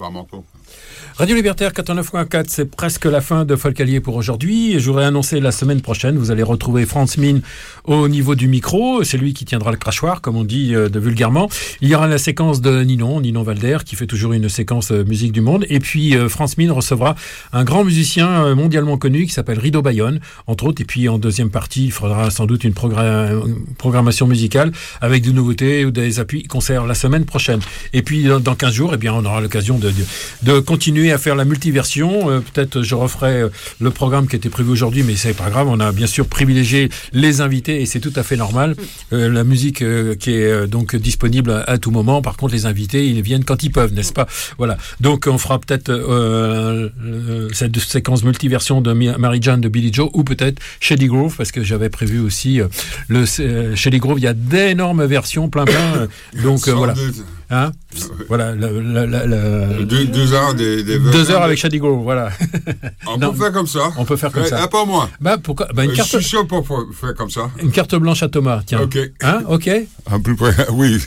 manteau. Radio Libertaire 89.4, c'est presque la fin de Folkalier pour aujourd'hui. Et j'aurais annoncé la semaine prochaine, vous allez retrouver Franz Min au niveau du micro. C'est lui qui tiendra le crachoir, comme on dit de vulgairement. Il y aura la séquence de Ninon Valder, qui fait toujours une séquence musique du monde. Et puis Franz Min recevra un grand musicien mondialement connu qui s'appelle Rido Bayonne, entre autres. Et puis en deuxième partie, il faudra sans doute une programmation musicale avec des nouveautés ou des appuis concerts la semaine prochaine. Et puis dans 15 jours, eh bien, on aura l'occasion de continuer à faire la multiversion. Peut-être je referai le programme qui était prévu aujourd'hui, mais c'est pas grave. On a bien sûr privilégié les invités et c'est tout à fait normal. La musique qui est donc disponible à tout moment. Par contre, les invités, ils viennent quand ils peuvent, n'est-ce pas? Voilà. Donc, on fera peut-être cette séquence multiversion de Mary Jane de Billy Joe ou peut-être Shady Grove, parce que j'avais prévu aussi Shady Grove. Il y a d'énormes versions, plein. Donc, voilà. Hein? Voilà, 2 heures des 2 heures avec Shady Grove, voilà. On peut faire comme ça. On peut faire comme ça. Pas moi. Pourquoi une carte... Je suis chaud pour faire comme ça. Une carte blanche à Thomas, tiens. Ok. Hein? Ok. À peu près, oui.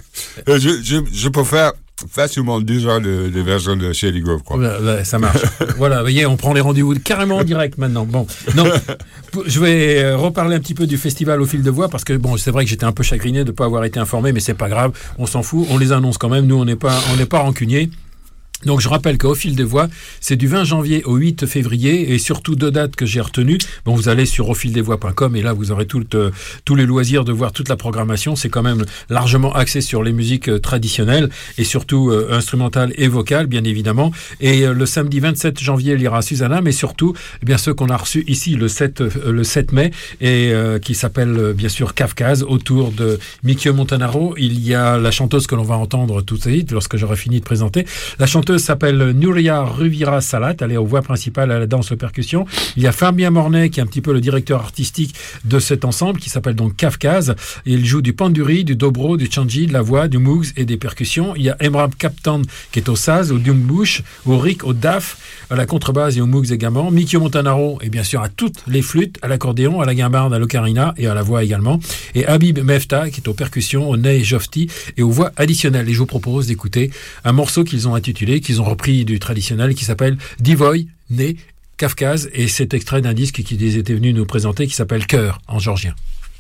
Je peux faire facilement 2 heures de version de Shady Grove, quoi. Ouais, ça marche. Voilà, vous voyez, on prend les rendez-vous carrément en direct maintenant. Bon, donc, je vais reparler un petit peu du festival Au Fil de Voix, parce que bon, c'est vrai que j'étais un peu chagriné de ne pas avoir été informé, mais c'est pas grave, on s'en fout, on les annonce quand même, nous on n'est pas rancuniers. Donc je rappelle qu'Au Fil des Voix, c'est du 20 janvier au 8 février et surtout 2 dates que j'ai retenues. Bon, vous allez sur aufildesvoix.com et là vous aurez tous les loisirs de voir toute la programmation. C'est quand même largement axé sur les musiques traditionnelles et surtout instrumentales et vocales, bien évidemment. Et le samedi 27 janvier, il y aura Susanna, mais surtout, eh bien ceux qu'on a reçus ici le 7 mai et qui s'appelle bien sûr Kafkaz autour de Mikio Montanaro. Il y a la chanteuse que l'on va entendre tout de suite lorsque j'aurai fini de présenter. La chanteuse s'appelle Nuria Ruvira Salat, elle est aux voix principales, à la danse, aux percussions. Il y a Fabien Mornay qui est un petit peu le directeur artistique de cet ensemble qui s'appelle donc Kafkaz. Il joue du panduri, du dobro, du chanji, de la voix, du moogs et des percussions. Il y a Emrab Kaptan qui est au saz, au dumbush, au rik, au daf, à la contrebasse et au moogs également. Mikio Montanaro et bien sûr à toutes les flûtes, à l'accordéon, à la guimbarde, à l'ocarina et à la voix également. Et Habib Mefta qui est aux percussions, au ney jofti et aux voix additionnelles. Et je vous propose d'écouter un morceau qu'ils ont intitulé, qu'ils ont repris du traditionnel, qui s'appelle Divoy, Né, Kafkaz, et cet extrait d'un disque qu'ils étaient venus nous présenter qui s'appelle Cœur en georgien.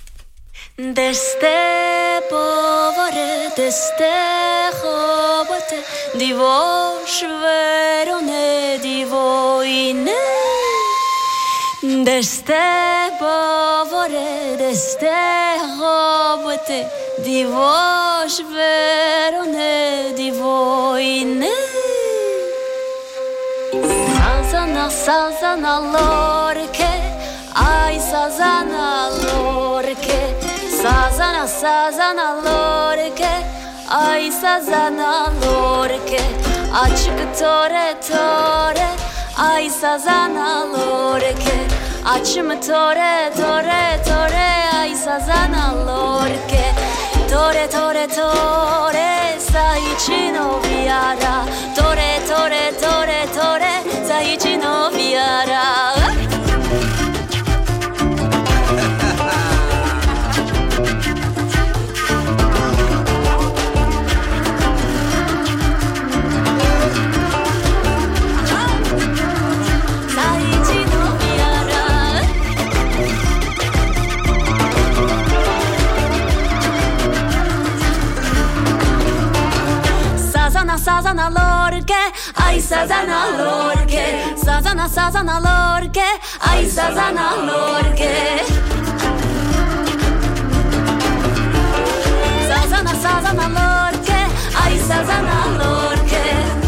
Deste povore, deste chobote, divosh verone, divoine. Deste povore, deste chobote, divosh verone, divoine. Sazana lorke, ay sazana lorke. Sazana lorke, ay sazana lorke. Açık tore, ay sazana lorke. Açım tore, ay sazana lorke. Tore, zaici no viara. Tore, zaici no viara. Sazana lorke, ay sazana lorke. Sazana lorke, ay sazana lorke. Sazana lorke, ay sazana lorke.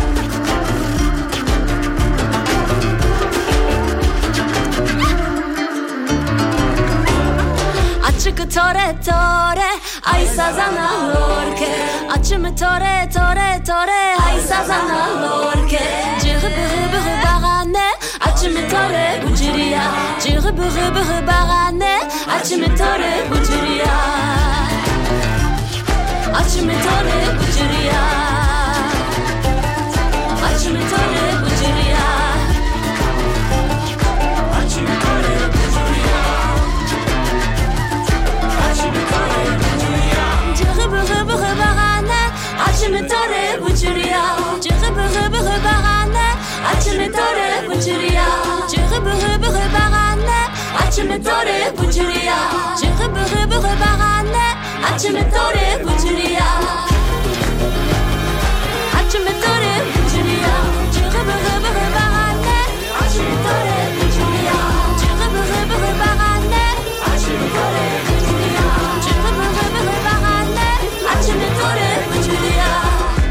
Açık tore, ay sazana lorke. Açım tore, ay sazana lorke. Cırı barane, açım tore buciriya. Cırı barane, açım tore buciriya. Açım tore buciriya. Açım tore buciriya. Açım tore buciriya. Açım tore buciriya. Cırı barane, açım tore buciriya. Cırı 아침에 또래 부주리야 지흐브흐브흐 바가네 아침에 또래 부주리야 아침에 또래 부주리야 지흐브흐브흐 바가네 아침에 또래 부주리야 지흐브흐브흐 바가네 아침에 또래 부주리야 지흐브흐브흐 바가네 아침에 또래 부주리야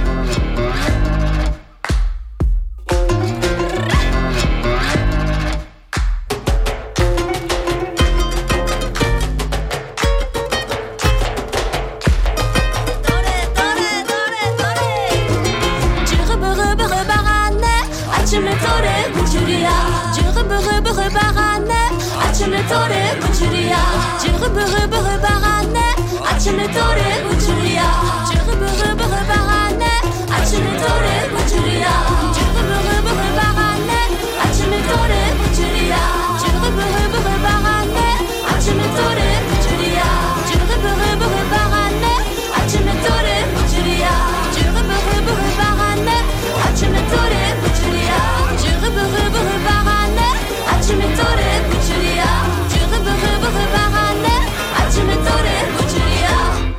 아침에 또래 부주리야 지흐브흐브흐 바가네 아침에 또래 부주리야 지흐브흐브흐 바가네 아침에 또래 부주리야 지흐브흐브흐 바가네 아침에 또래 부주리야 지흐브흐브흐 바가네 아침에 또래 부주리야 지흐브흐브흐 바가네 아침에 또래 부주리야 지흐브흐브흐 바가네 아침에 또래 부주리야 지흐브흐브흐 바가네 아침에 또래 부주리야 지흐브흐브흐 바가네 아침에 또래 부주리야 지흐브흐브흐 바가네 아침에 또래 부주리야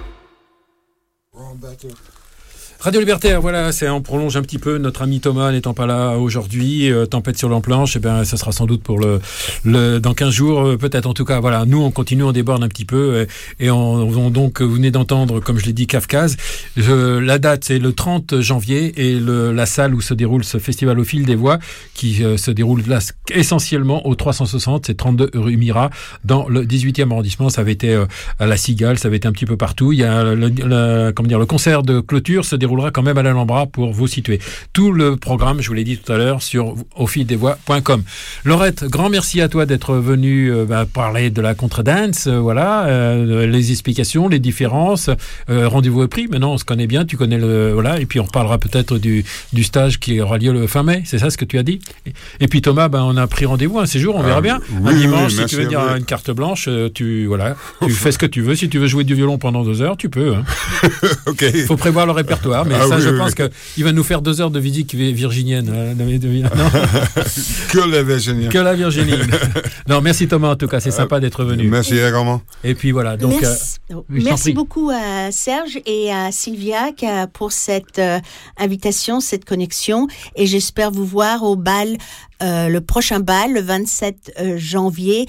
Radio Libertaire, voilà, on prolonge un petit peu. Notre ami Thomas n'étant pas là aujourd'hui, tempête sur l'emplanche, ça sera sans doute pour dans 15 jours, peut-être en tout cas. Voilà, nous on continue, on déborde un petit peu et on donc vous venez d'entendre, comme je l'ai dit, Kafkaz. La date c'est le 30 janvier et la salle où se déroule ce festival au fil des voix qui se déroule là essentiellement au 360, c'est 32 rue Mira dans le 18e arrondissement. Ça avait été à la Cigale, ça avait été un petit peu partout. Il y a le concert de clôture se déroulera quand même à l'Alhambra pour vous situer. Tout le programme, je vous l'ai dit tout à l'heure, sur aufildesvoix.com. Laurette, grand merci à toi d'être venue parler de la contredance, les explications, les différences. Rendez-vous est pris, maintenant on se connaît bien, tu connais et puis on reparlera peut-être du stage qui aura lieu le fin mai, c'est ça ce que tu as dit? Et puis Thomas, on a pris rendez-vous un séjour, on verra bien. Un dimanche, si tu veux dire une carte blanche, tu fais ce que tu veux. Si tu veux jouer du violon pendant 2 heures, tu peux. Hein. Ok. Faut prévoir le répertoire, mais je pense qu'il va nous faire 2 heures de musique virginienne. Non Que la virginienne. Que la virginienne. Non, merci Thomas en tout cas, c'est sympa d'être venu. Merci également. Et puis voilà. Donc, merci beaucoup à Serge et à Sylvia pour cette invitation, cette connexion. Et j'espère vous voir au bal, le prochain bal, le 27 janvier.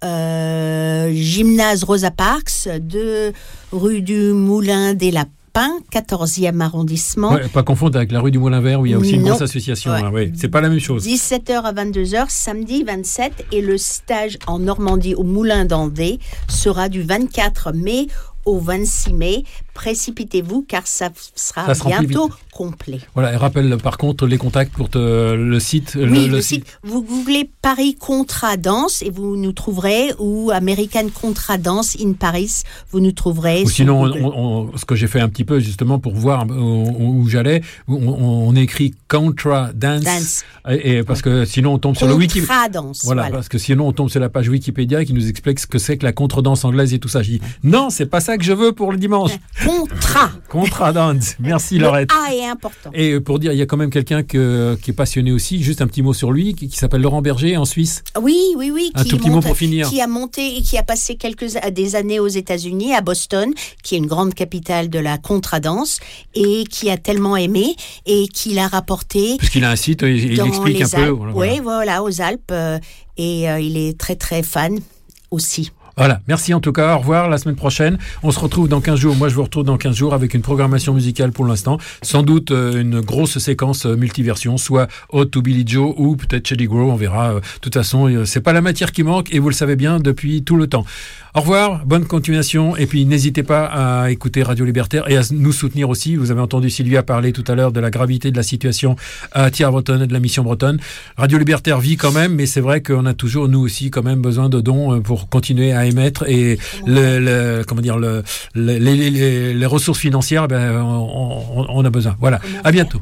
Gymnase Rosa Parks, 2 rue du Moulin des Lapins, 14e arrondissement. Ouais, pas confondre avec la rue du Moulin Vert où il y a aussi une grosse association. C'est pas la même chose. 17h à 22h, samedi 27. Et le stage en Normandie au Moulin d'Andé sera du 24 mai au 26 mai. Précipitez-vous car ça sera bientôt complet. Voilà, et rappelle par contre les contacts pour le site. Le site. Vous googlez Paris Contra Danse et vous nous trouverez, ou American Contra Dance in Paris, vous nous trouverez. Ou sinon, ce que j'ai fait un petit peu justement pour voir où j'allais, on écrit Contra Dance. Et parce que sinon on tombe sur le Wikipédia. Contra Dance. Voilà, parce que sinon on tombe sur la page Wikipédia qui nous explique ce que c'est que la contredanse anglaise et tout ça. Je dis non, c'est pas ça que je veux pour le dimanche. Contrat dance. Merci Laurette. Le A est important. Et pour dire, il y a quand même quelqu'un qui est passionné aussi, juste un petit mot sur lui, qui s'appelle Laurent Berger en Suisse. Oui. Un tout petit mot pour finir. Qui a monté et qui a passé des années aux États-Unis, à Boston, qui est une grande capitale de la contradance, et qui a tellement aimé et qui l'a rapporté. Puisqu'il a un site, il explique un peu. Oui, voilà, aux Alpes. Et il est très très fan aussi. Voilà, merci en tout cas, au revoir, la semaine prochaine. On se retrouve dans 15 jours, moi je vous retrouve dans 15 jours avec une programmation musicale pour l'instant. Sans doute une grosse séquence multiversion, soit Hot to Billy Joe ou peut-être Shady Grow, on verra. De toute façon, c'est pas la matière qui manque et vous le savez bien depuis tout le temps. Au revoir, bonne continuation et puis n'hésitez pas à écouter Radio Libertaire et à nous soutenir aussi. Vous avez entendu Sylvia parler tout à l'heure de la gravité de la situation à Thiers-Bretonne et de la mission bretonne. Radio Libertaire vit quand même, mais c'est vrai qu'on a toujours, nous aussi, quand même besoin de dons pour continuer à émettre et les ressources financières, on a besoin. Voilà, à bientôt.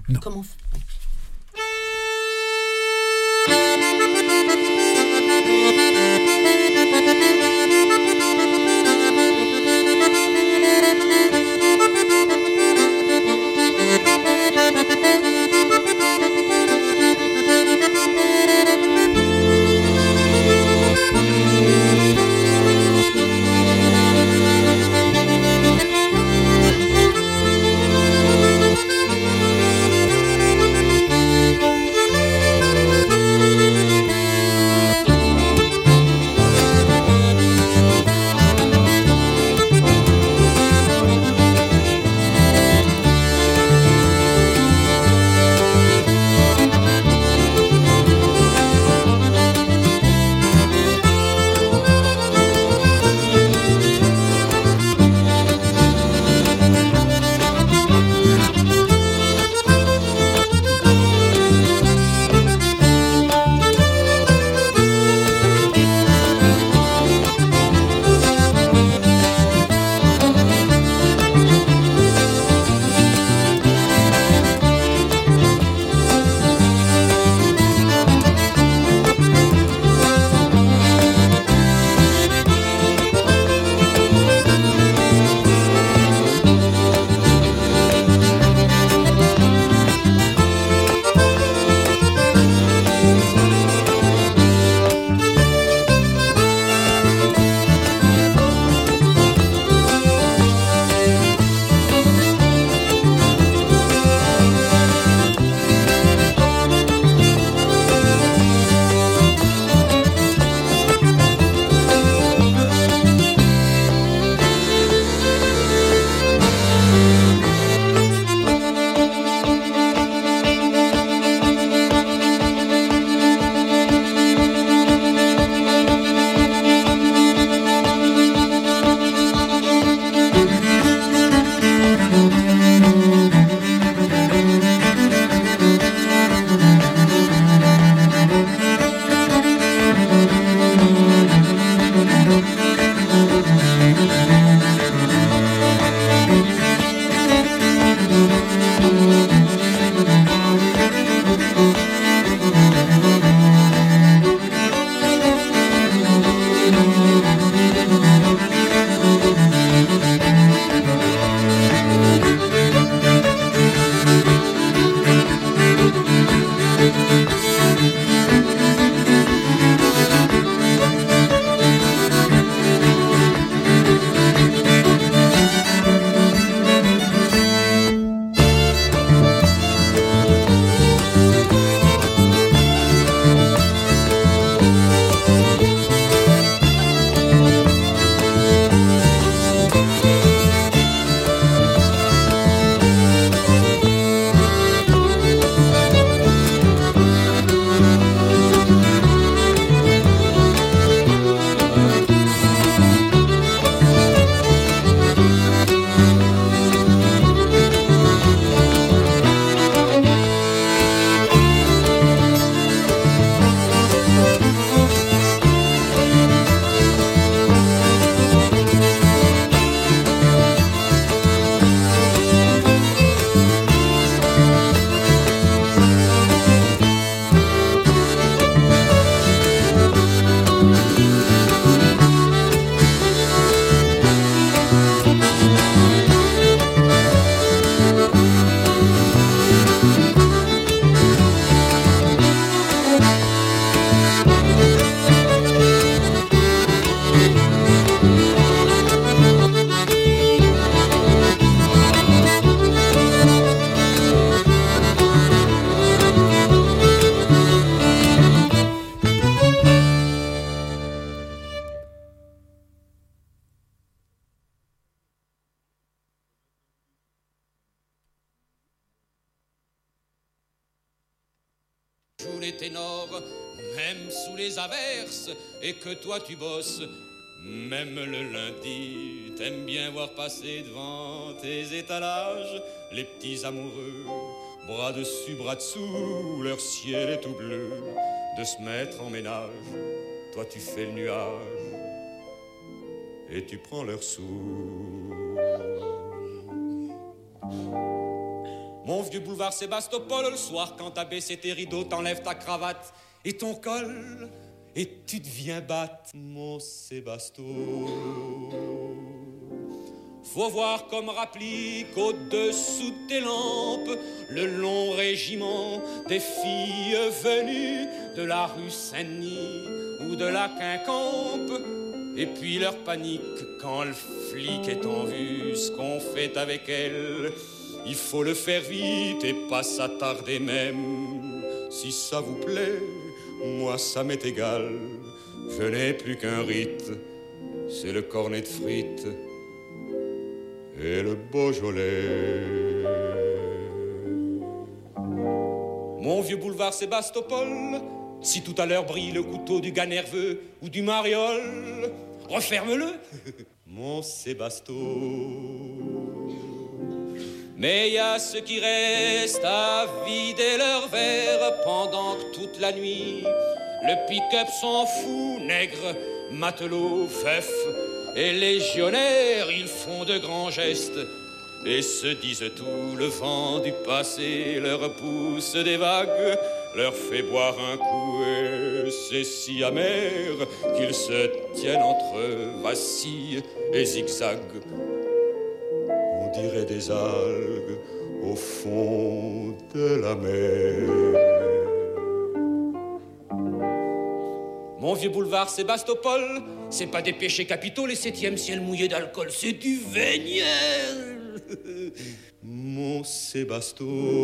joue les ténors, même sous les averses, et que toi tu bosses, même le lundi, t'aimes bien voir passer devant tes étalages les petits amoureux, bras dessus, bras dessous, leur ciel est tout bleu, de se mettre en ménage. Toi tu fais le nuage et tu prends leurs sous. Mon vieux boulevard Sébastopol, le soir quand t'as baissé tes rideaux, t'enlèves ta cravate et ton col et tu deviens batte, mon Sébasto. Faut voir comme rapplique au-dessous de tes lampes le long régiment des filles venues de la rue Saint-Denis ou de la Quincampe. Et puis leur panique quand le flic est en vue, ce qu'on fait avec elle, il faut le faire vite et pas s'attarder même. Si ça vous plaît, moi ça m'est égal, je n'ai plus qu'un rite, c'est le cornet de frites et le Beaujolais. Mon vieux boulevard Sébastopol, si tout à l'heure brille le couteau du gars nerveux ou du mariole, referme-le, mon Sébasto. Mais y a ceux qui restent à vider leur verre pendant que toute la nuit le pick-up s'en fout, nègre, matelot, veuf et légionnaire, ils font de grands gestes et se disent tout. Le vent du passé leur pousse des vagues, leur fait boire un coup et c'est si amer qu'ils se tiennent entre vacille et zigzag. On dirait des algues au fond de la mer. Mon vieux boulevard Sébastopol, c'est pas des péchés capitaux, les 7e ciels mouillés d'alcool, c'est du véniel. Mon Sébasto.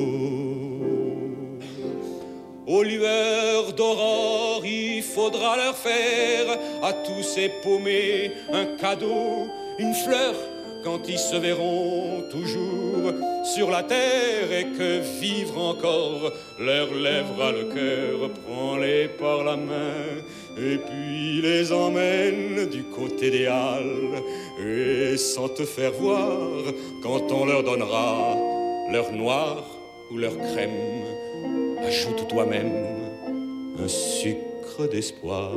Aux lueurs d'aurore, il faudra leur faire à tous ces paumés un cadeau, une fleur, quand ils se verront toujours sur la terre et que vivre encore leur lèvera le cœur. Prends-les par la main et puis les emmène du côté des Halles, et sans te faire voir, quand on leur donnera leur noir ou leur crème, ajoute toi-même un sucre d'espoir.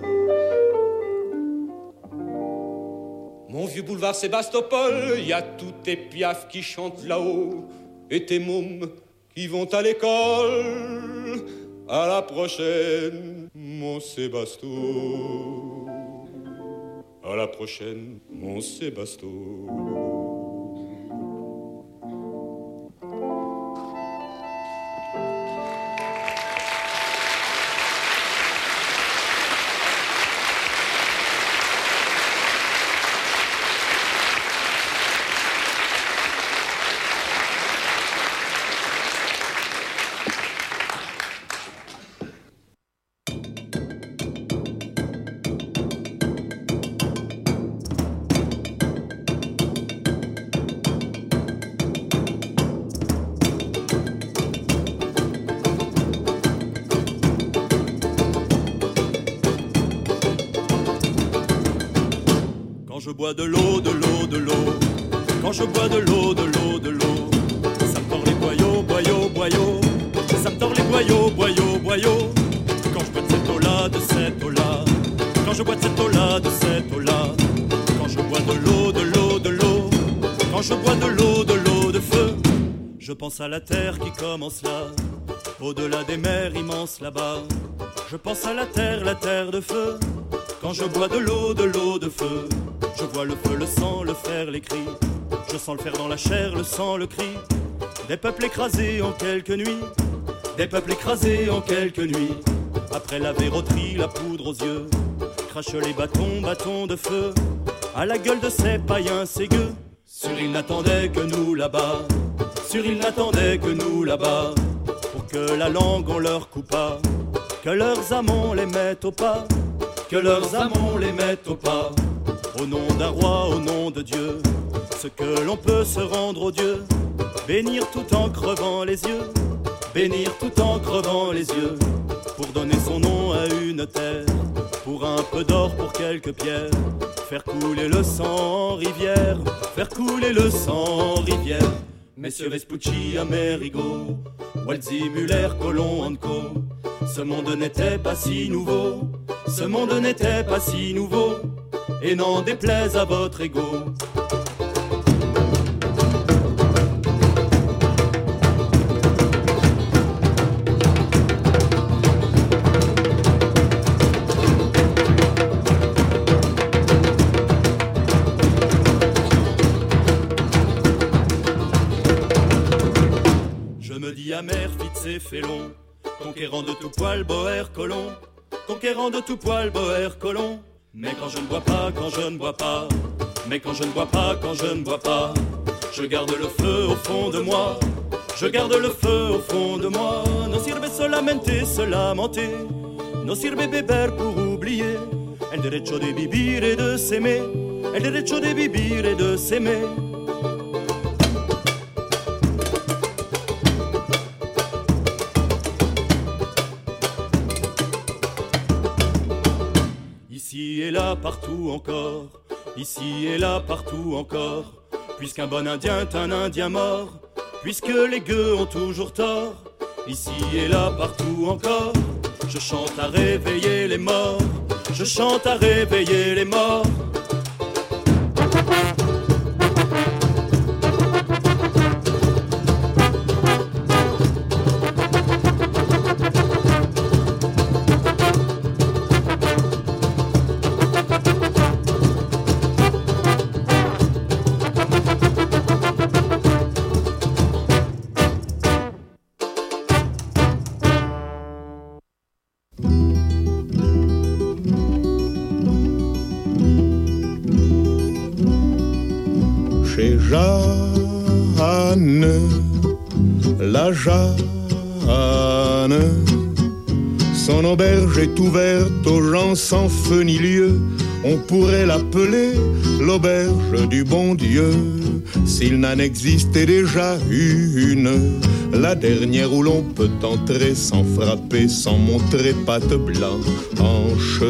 Mon vieux boulevard Sébastopol, y a tous tes piafs qui chantent là-haut et tes mômes qui vont à l'école. À la prochaine, mon Sébasto. À la prochaine, mon Sébasto. Quand je bois de l'eau, de l'eau, de l'eau, quand je bois de l'eau, de l'eau, de l'eau, ça me tord les boyaux, boyaux, boyaux, ça me tord les boyaux, boyaux, boyaux. Quand je bois de cette eau-là, de cette eau-là, quand je bois de cette eau-là, de cette eau-là, quand je bois de l'eau, de l'eau, de l'eau, quand je bois de l'eau de feu, je pense à la terre qui commence là, au-delà des mers immenses là-bas. Je pense à la terre de feu. Quand je bois de l'eau de feu, je vois le feu, le sang, le fer, les cris. Je sens le fer dans la chair, le sang, le cri. Des peuples écrasés en quelques nuits, des peuples écrasés en quelques nuits. Après la verroterie, la poudre aux yeux, crache les bâtons, bâtons de feu, à la gueule de ces païens, ces gueux. Sur ils n'attendaient que nous là-bas, sur ils n'attendaient que nous là-bas, pour que la langue on leur coupa, que leurs amants les mettent au pas, que leurs amants les mettent au pas. Au nom d'un roi, au nom de Dieu, ce que l'on peut se rendre au Dieu, bénir tout en crevant les yeux, bénir tout en crevant les yeux, pour donner son nom à une terre, pour un peu d'or, pour quelques pierres, faire couler le sang en rivière, faire couler le sang en rivière. Messieurs Vespucci, Amerigo, Walzy, Muller, Colomb, Anco, ce monde n'était pas si nouveau, ce monde n'était pas si nouveau, et n'en déplaise à votre ego. Amer, Fitz et Félon, conquérant de tout poil, Boer, Colomb, conquérant de tout poil, Boer, Colomb. Mais quand je ne bois pas, quand je ne bois pas, mais quand je ne bois pas, quand je ne bois pas, je garde le feu au fond de moi, je garde le feu au fond de moi. No sirve solamente se lamenter, no sirve beber pour oublier, el derecho de vivir et de s'aimer, el derecho de vivir et de s'aimer. Ici et là, partout encore, ici et là, partout encore, puisqu'un bon Indien est un Indien mort, puisque les gueux ont toujours tort. Ici et là, partout encore, je chante à réveiller les morts, je chante à réveiller les morts. La Jeanne, son auberge est ouverte aux gens sans feu ni lieu. On pourrait l'appeler l'auberge du bon Dieu, s'il n'en existait déjà une, la dernière où l'on peut entrer sans frapper, sans montrer patte blanche.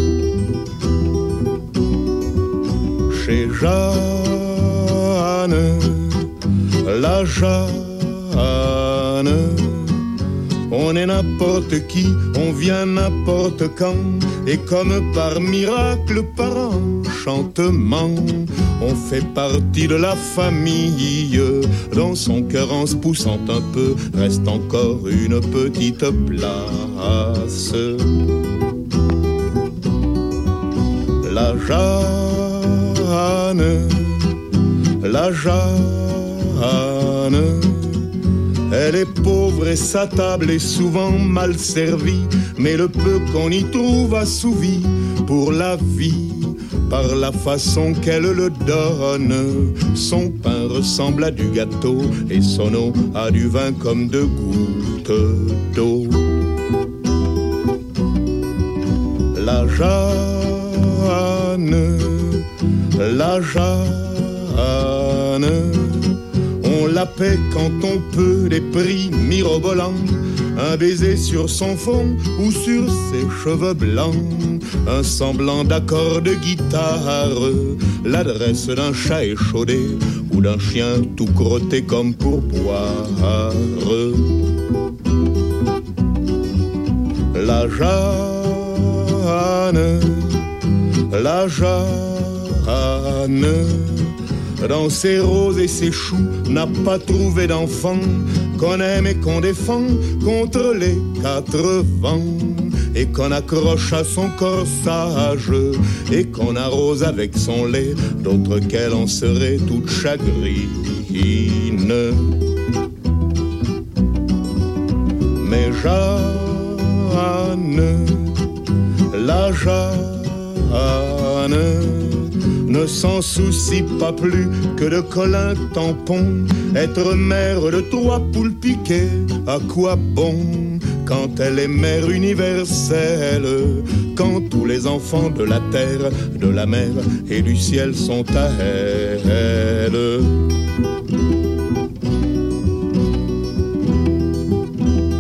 Chez Jeanne, la Jeanne, on est n'importe qui, on vient n'importe quand, et comme par miracle, par enchantement, on fait partie de la famille. Dans son cœur, en se poussant un peu, reste encore une petite place. La Jeanne, la Jeanne, elle est pauvre et sa table est souvent mal servie, mais le peu qu'on y trouve assouvi pour la vie, par la façon qu'elle le donne. Son pain ressemble à du gâteau et son eau à du vin comme de gouttes d'eau. La Jeanne, la Jeanne, on la paie quand on peut, des prix mirobolants, un baiser sur son front ou sur ses cheveux blancs, un semblant d'accord de guitare, l'adresse d'un chat échaudé ou d'un chien tout crotté comme pour boire. La Jeanne, la Jeanne, dans ses roses et ses choux, n'a pas trouvé d'enfant qu'on aime et qu'on défend contre les quatre vents, et qu'on accroche à son corsage et qu'on arrose avec son lait, d'autres qu'elle en serait toute chagrine. Mais Jeanne, la Jeanne, ne s'en soucie pas plus que de Colin tampon. Être mère de 3 poules piquées, à quoi bon, quand elle est mère universelle, quand tous les enfants de la terre, de la mer et du ciel sont à elle.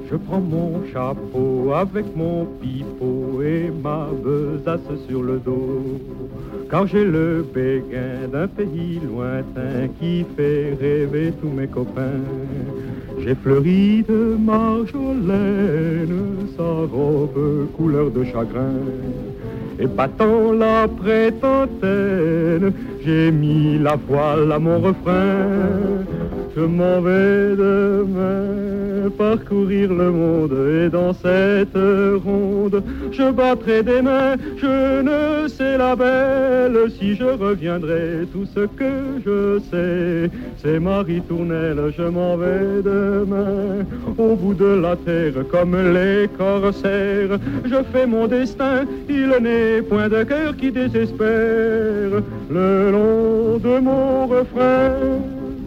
Je prends mon chapeau avec mon pipeau et ma besace sur le dos, car j'ai le béguin d'un pays lointain qui fait rêver tous mes copains. J'ai fleuri de marjolaine sa robe couleur de chagrin, et battant la prétentaine, j'ai mis la voile à mon refrain. Je m'en vais demain parcourir le monde, et dans cette ronde je battrai des mains. Je ne sais la belle si je reviendrai. Tout ce que je sais, c'est Marie Tournelle. Je m'en vais demain au bout de la terre comme les corsaires. Je fais mon destin, il n'est point de cœur qui désespère le long de mon refrain.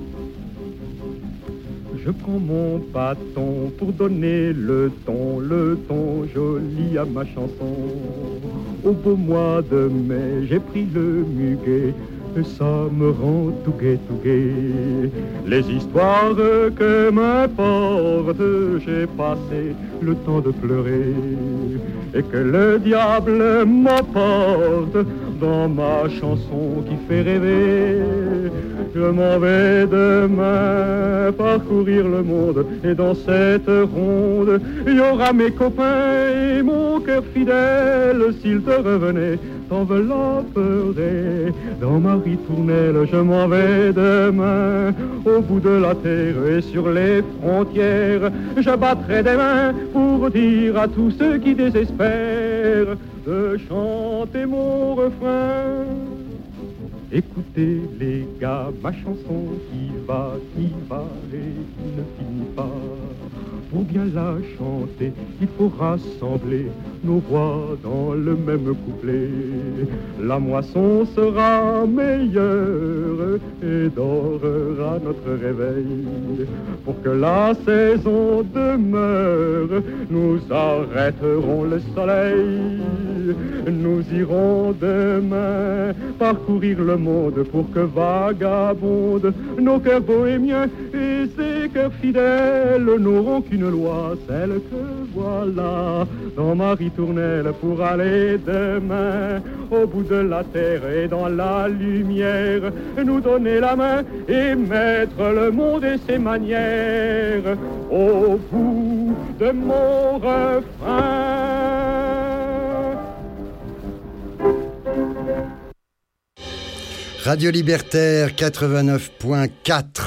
Je prends mon bâton pour donner le ton joli à ma chanson. Au beau mois de mai, j'ai pris le muguet, ça me rend tout gai, tout gai. Les histoires que m'importe, j'ai passé le temps de pleurer, et que le diable m'apporte dans ma chanson qui fait rêver. Je m'en vais demain parcourir le monde, et dans cette ronde, il y aura mes copains et mon cœur fidèle. S'il te revenait, t'envelopperait dans ma ritournelle. Je m'en vais demain au bout de la terre, et sur les frontières, je battrai des mains pour dire à tous ceux qui désespèrent de chanter mon refrain. Écoutez les gars, ma chanson qui va et qui ne finit pas. Pour bien la chanter, il faut rassembler nos voix dans le même couplet. La moisson sera meilleure et dorera notre réveil. Pour que la saison demeure, nous arrêterons le soleil. Nous irons demain parcourir le monde pour que vagabondent nos cœurs bohémiens, et ces cœurs fidèles n'auront qu'une loi, celle que voilà dans ma ritournelle, pour aller demain au bout de la terre et dans la lumière nous donner la main et mettre le monde et ses manières au bout de mon refrain. Radio Libertaire 89.4.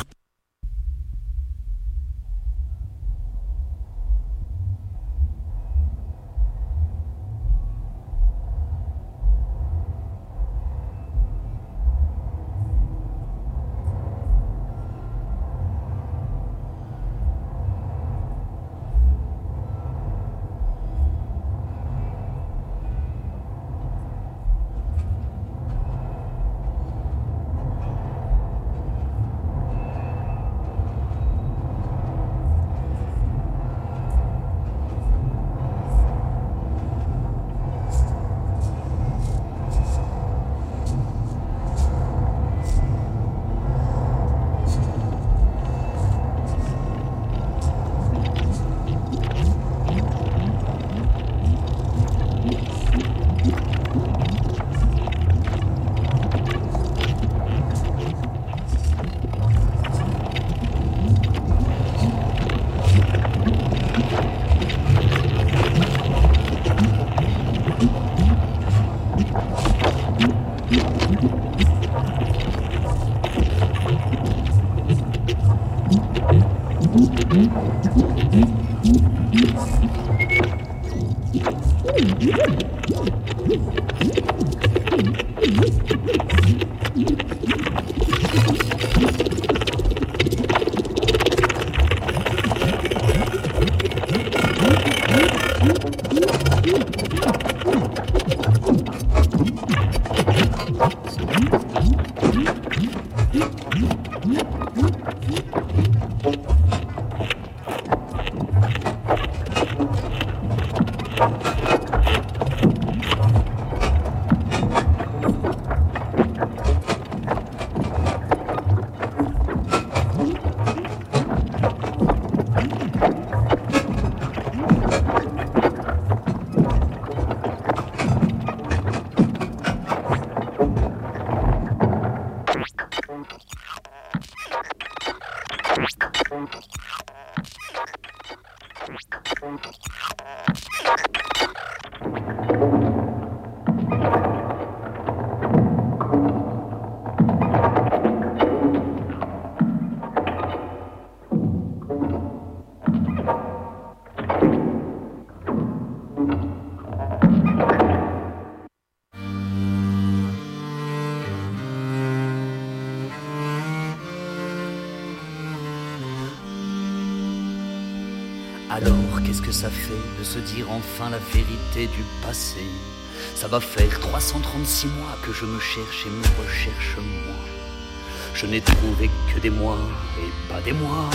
Alors, qu'est-ce que ça fait de se dire enfin la vérité du passé? Ça va faire 336 mois que je me cherche et me recherche moi. Je n'ai trouvé que des mois et pas des mois.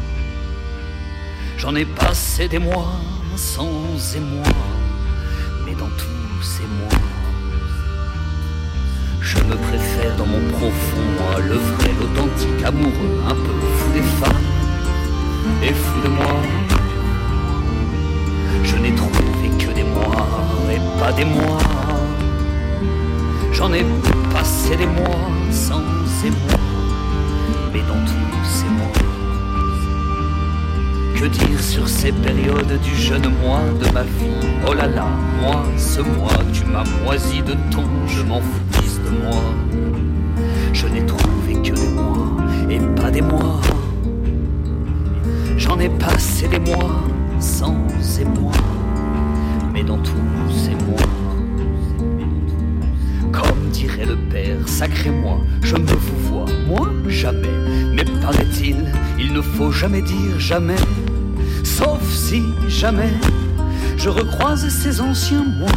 J'en ai passé des mois sans émoi, mais dans tous ces mois, je me préfère dans mon profond moi, le vrai, l'authentique, amoureux, un peu fou des femmes et fou de moi. Je n'ai trouvé que des mois et pas des mois. J'en ai passé des mois sans émoi, mais dans tous ces mois, que dire sur ces périodes du jeune moi de ma vie? Oh là là, moi, ce mois, tu m'as moisi de ton, je m'en foutisse de moi. Je n'ai trouvé que des mois et pas des mois. J'en ai passé des mois sans émoi, mais dans tous ces mois, comme dirait le père, sacré moi, je me vous vois, moi jamais, mais paraît-il, il ne faut jamais dire jamais, sauf si jamais je recroise ces anciens mois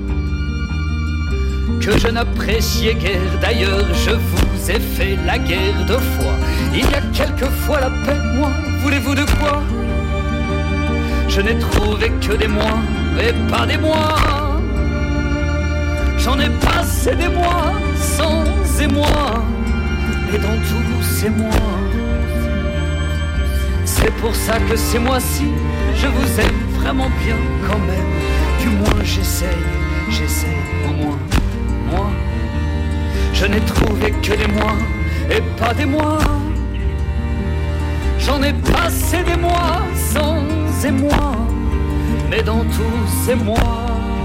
que je n'appréciais guère. D'ailleurs je vous ai fait la guerre 2 fois. Il y a quelquefois la paix, moi, voulez-vous de quoi? Je n'ai trouvé que des mois et pas des mois. J'en ai passé des mois sans émoi, et dans tous ces mois, c'est pour ça que ces mois-ci, je vous aime vraiment bien quand même. Du moins j'essaye au moins. Moi, je n'ai trouvé que des mois et pas des mois. J'en ai passé des mois sans émoi, mais dans tous ces mois,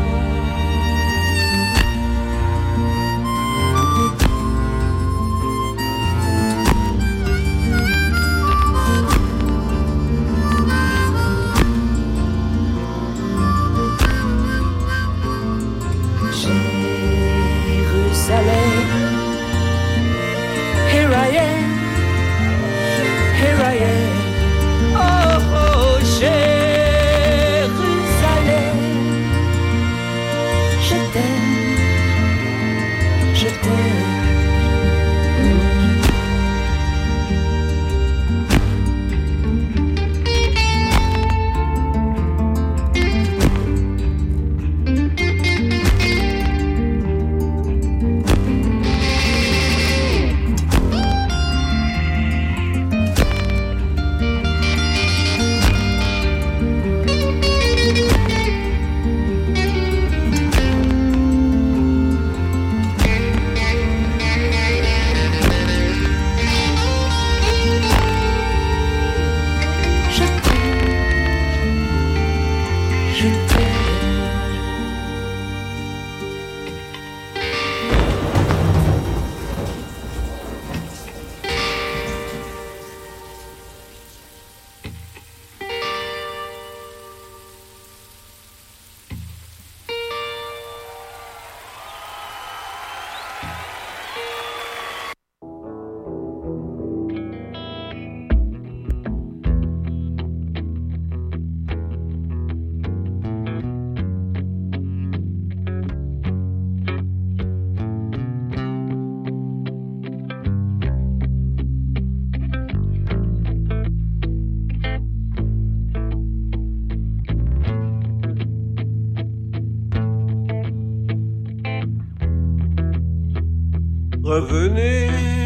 Revenez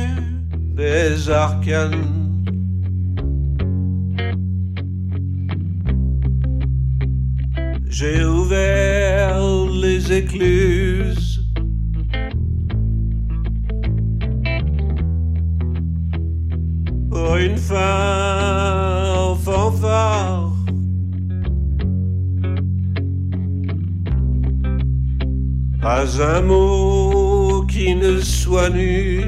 des arcanes, j'ai ouvert les écluses, pour une fois fin en fanfare. Pas un mot qui ne soit nu.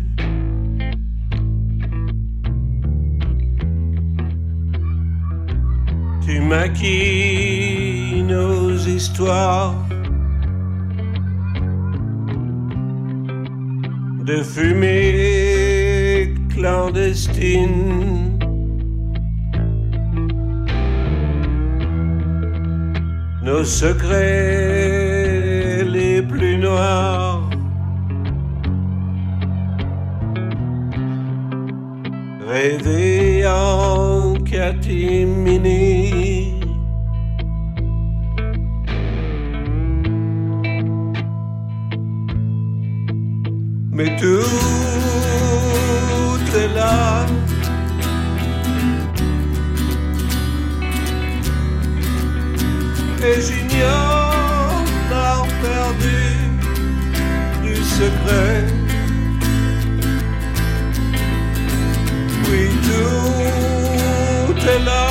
Tu maquilles nos histoires de fumée clandestine. Nos secrets les plus noirs. Rêver en catimini. Mais tout est là. Et j'ignore l'art perdu du secret. Oui, tout est là.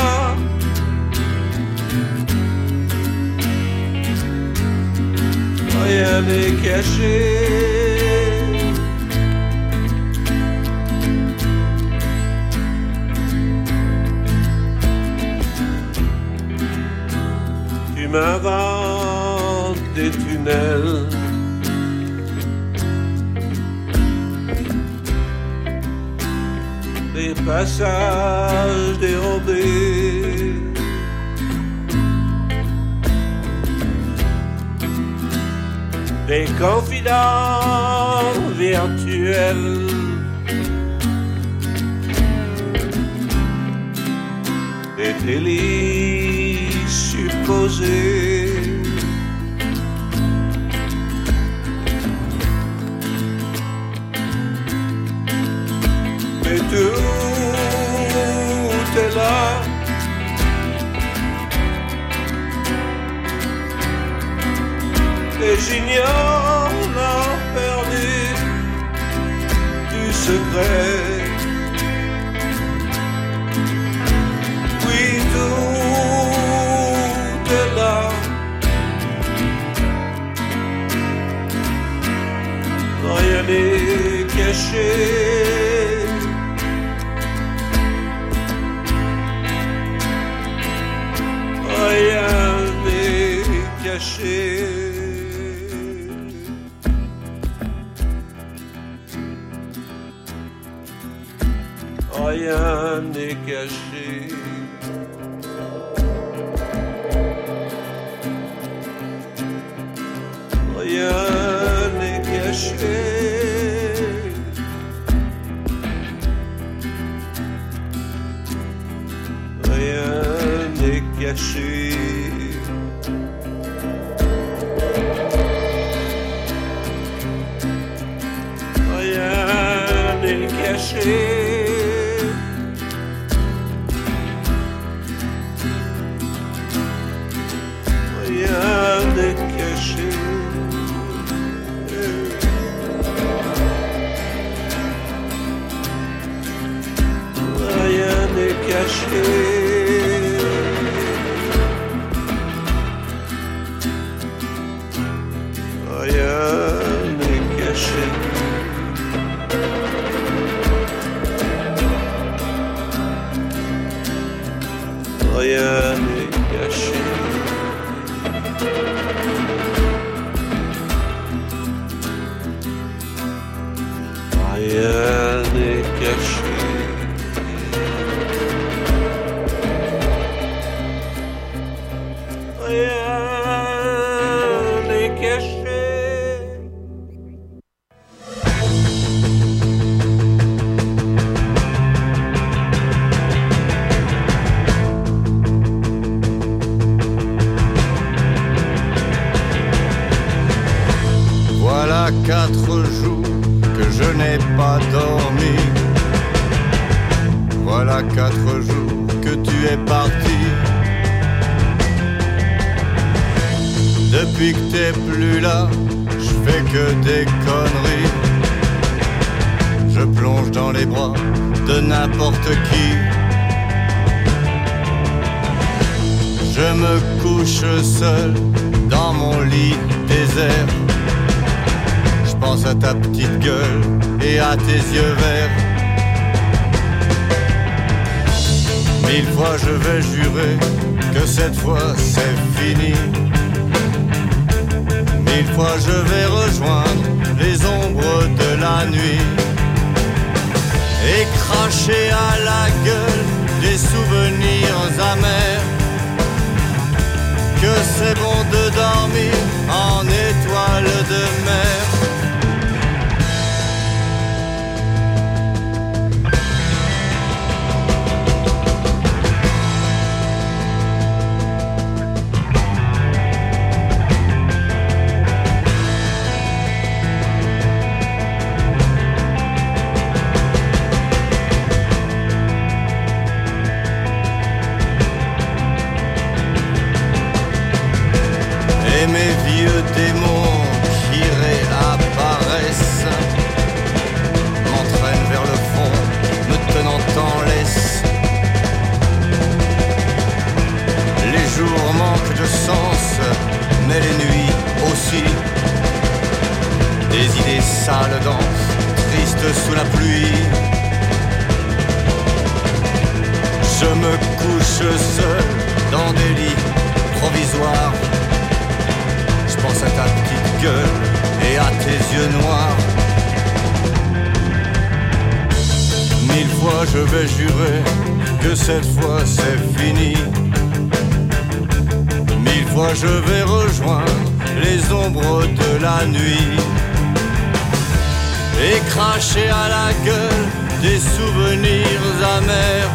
Rien n'est caché. Tu m'inventes des tunnels. Des passages dérobés. Des confidents virtuels. Des délits supposés. Mais tout est là. Et j'ignore l'art perdu du secret. Oui, tout est là. Rien n'est caché. Rien n'est caché. Rien n'est caché. Rien n'est caché. Rien n'est caché. Rien n'est caché. Rien n'est caché. Rien n'est caché. Rien n'est caché. Rien n'est caché. Rien n'est caché. Rien n'est caché. Voilà 4 jours que je n'ai pas dormi. Voilà 4 jours que tu es parti. Depuis que t'es plus là, je fais que des conneries. Je plonge dans les bras de n'importe qui. Je me couche seul dans mon lit désert. Je pense à ta petite gueule et à tes yeux verts. 1000 fois je vais jurer que cette fois c'est fini. 1000 fois je vais rejoindre les ombres de la nuit et cracher à la gueule des souvenirs amers. Que c'est bon de dormir en étoile de mer. Mais les nuits aussi, des idées sales dansent, tristes sous la pluie. Je me couche seul dans des lits provisoires. Je pense à ta petite gueule et à tes yeux noirs. 1000 fois je vais jurer que cette fois c'est fini. 1000 fois je vais rejoindre les ombres de la nuit et cracher à la gueule des souvenirs amers.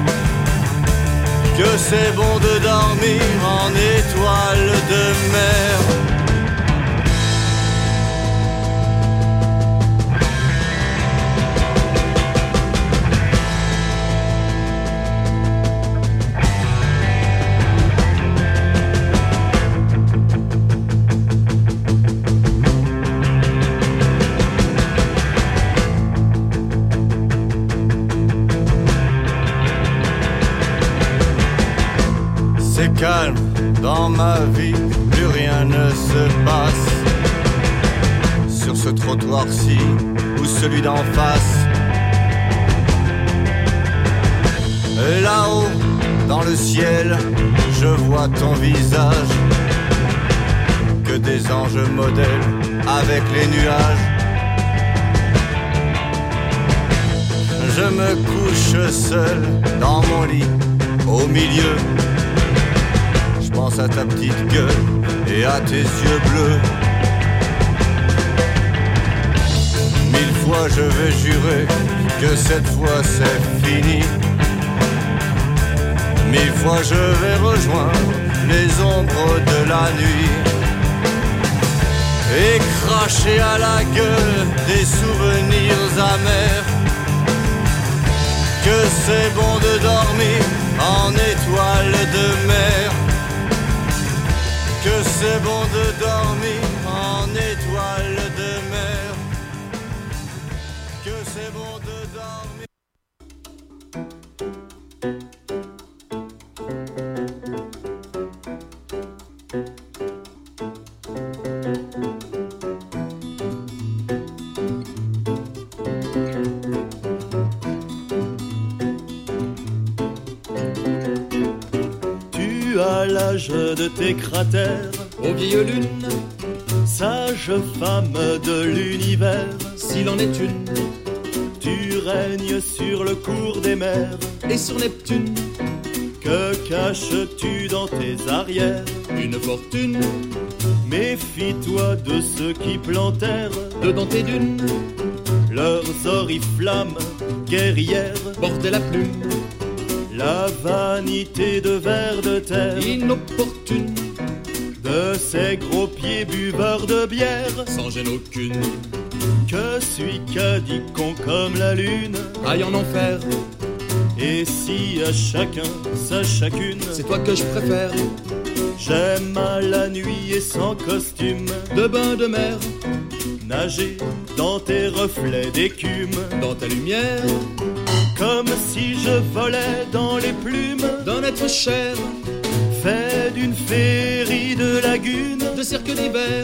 Que c'est bon de dormir en étoile de mer. Calme dans ma vie, plus rien ne se passe. Sur ce trottoir-ci ou celui d'en face. Là-haut, dans le ciel, je vois ton visage. Que des anges modèles avec les nuages. Je me couche seul dans mon lit, au milieu. Pense à ta petite gueule et à tes yeux bleus. 1000 fois je vais jurer que cette fois c'est fini. 1000 fois je vais rejoindre les ombres de la nuit et cracher à la gueule des souvenirs amers. Que c'est bon de dormir en étoile de mer. Que c'est bon de dormir en étoile de mer. Que c'est bon de dormir. Tu as l'âge de tes cratères, ô vieille lune, sage femme de l'univers, s'il en est une, tu règnes sur le cours des mers, et sur Neptune, que caches-tu dans tes arrières? Une fortune, méfie-toi de ceux qui plantèrent dedans tes dunes, leurs oriflammes guerrières, portaient la plume, la vanité de vers de terre, inopportune, de ces gros pieds buveurs de bière, sans gêne aucune. Que suis cadicon comme la lune, aille en enfer, et si à chacun sa chacune, c'est toi que je préfère. J'aime à la nuit et sans costume, de bain de mer, nager dans tes reflets d'écume, dans ta lumière. comme si je volais dans les plumes d'un être cher, fait d'une féerie de lagunes, de cirque d'hiver.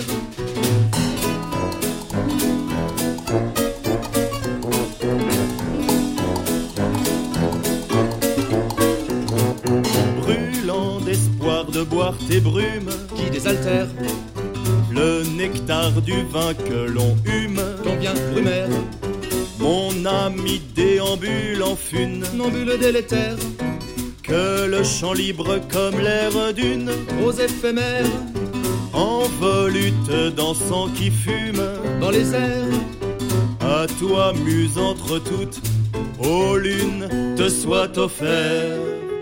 Brûlant d'espoir de boire tes brumes qui désaltèrent le nectar du vin que l'on hume. Combien brumaire, mon ami déambule en fune, nambule délétère, que le champ libre comme l'air d'une rose éphémère, en volute dansant qui fume dans les airs. À toi muse entre toutes, ô lune, te soit offert.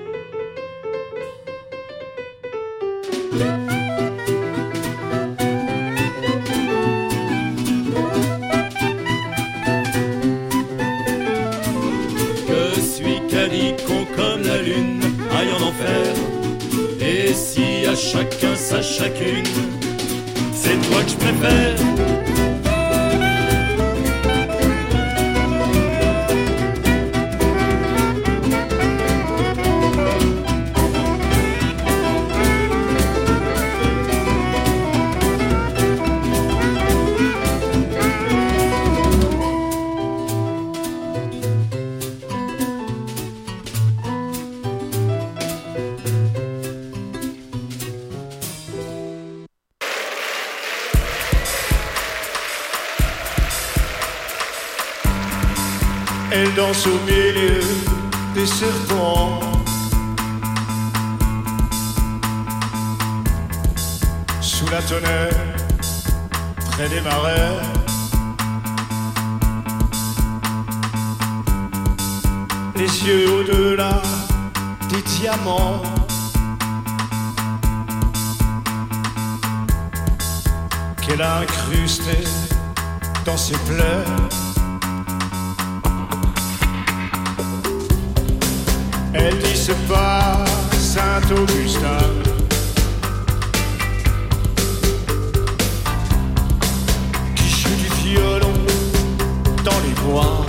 Je suis calicon comme la lune, aille en enfer. Et si à chacun sa chacune, c'est toi que je préfère. Elle danse au milieu des serpents, sous la tonnelle, près des marais. Les yeux au-delà des diamants, qu'elle a incrustés dans ses plaies. Elle dit c'est pas Saint-Augustin, qui joue du violon dans les bois.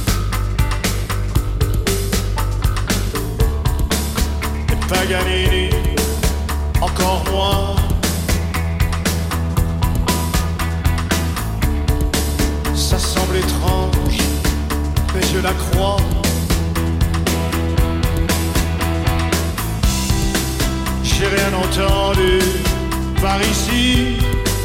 Et Paganini, encore moins. Ça semble étrange, mais je la crois. J'ai rien entendu par ici.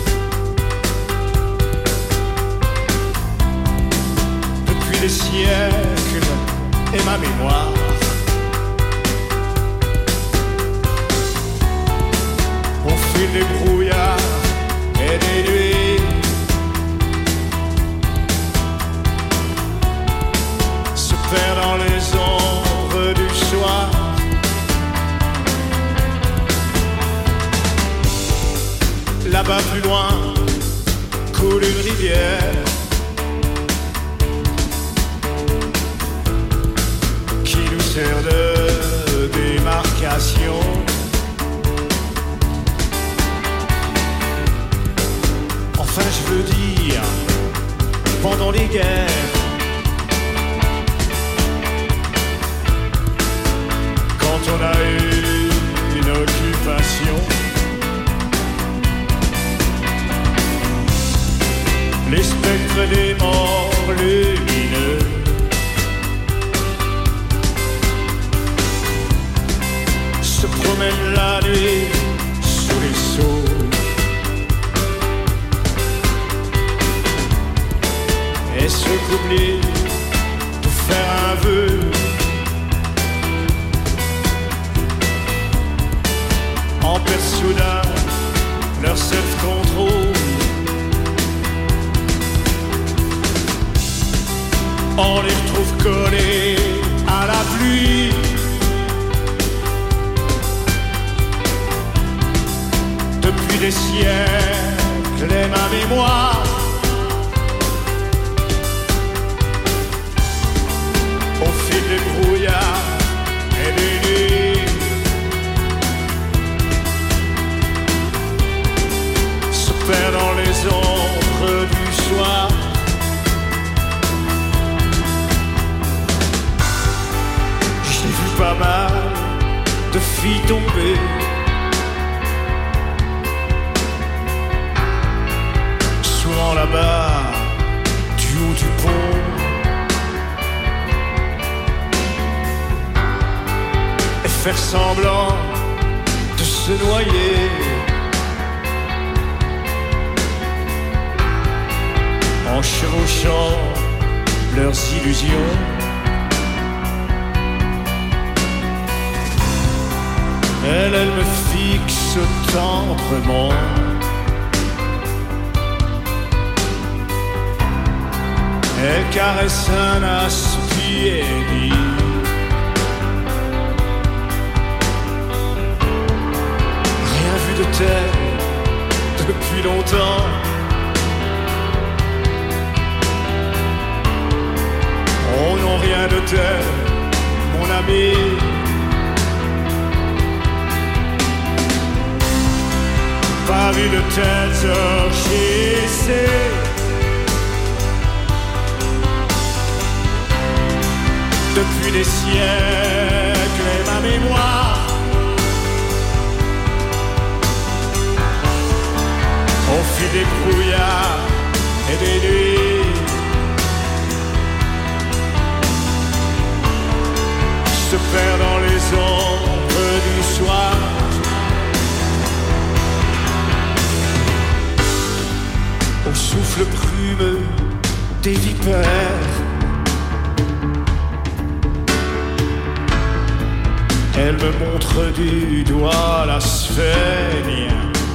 Depuis des siècles et ma mémoire. Au fil des brouillards et des nuits, se perd dans les ombres du soir. Là-bas plus loin, coule une rivière qui nous sert de démarcation. Enfin, je veux dire, pendant les guerres, quand on a eu une occupation, les spectres des morts lumineux se promènent la nuit sous les sceaux. Est-ce qu'oublie pour faire un vœu en perd soudain leur self-control? On les retrouve collés à la pluie. Depuis des siècles et ma mémoire. Au fil des brouillards et des nuits, se perd dans les ombres du soir. de filles tombées. Souvent là-bas, du haut du pont, et faire semblant de se noyer. En chevauchant leurs illusions. Elle me fixe tendrement. Elle caresse un aspiré. Rien vu de tel depuis longtemps. Oh non, rien de tel, mon ami. Pas vu de telles orchissées. Depuis des siècles et ma mémoire. Au fil des brouillards et des nuits. Se perd dans les ombres du soir. Au souffle brumeux des vipères. Elle me montre du doigt la sphère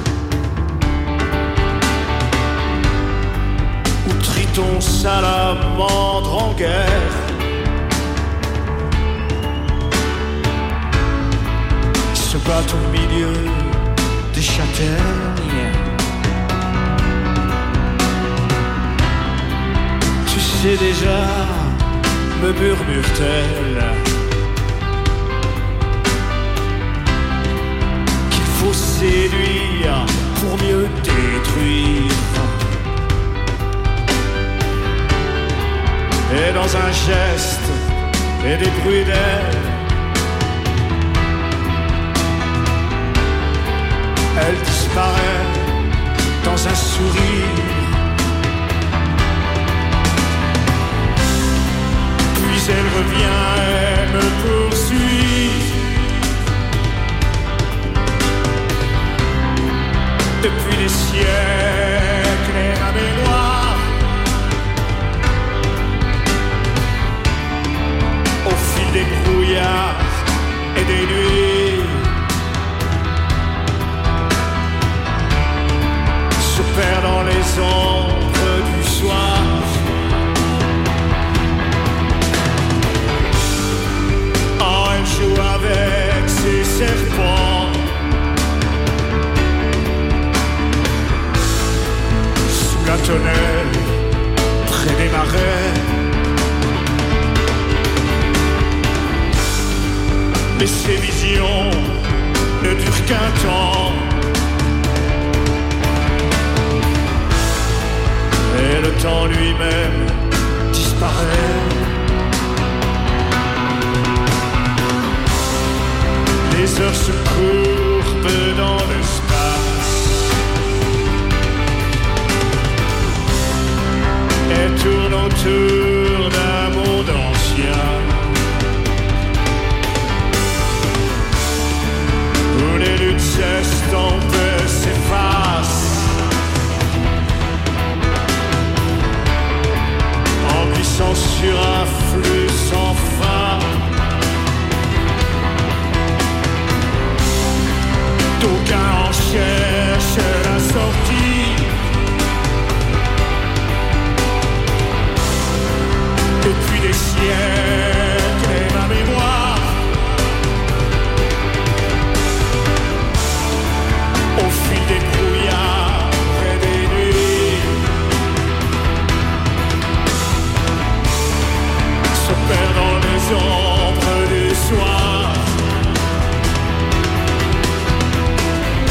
où Triton salamandre en guerre se bat au milieu des châtaignes. Tu sais déjà, me murmure-t-elle, qu'il faut séduire pour mieux détruire. Et dans un geste et des bruits d'ailes, elle disparaît dans un sourire. Puis elle revient et me poursuit. Depuis des siècles et ma mémoire. Au fil des brouillards et des nuits. Se perd dans les ombres du soir. Oh, elle joue avec ses serpents. Sous la tonnelle, près des marais. Mais ces visions ne durent qu'un temps. Et le temps lui-même disparaît. Les heures se courbent dans l'espace et tournent autour d'un monde ancien où les luttes s'estompent et s'effacent. Sur un flux sans fin. D'aucuns en cherchent la sortie. Depuis des siècles et ma mémoire. Au fil des brouillards et des nuits. Se perd dans les ombres du soir.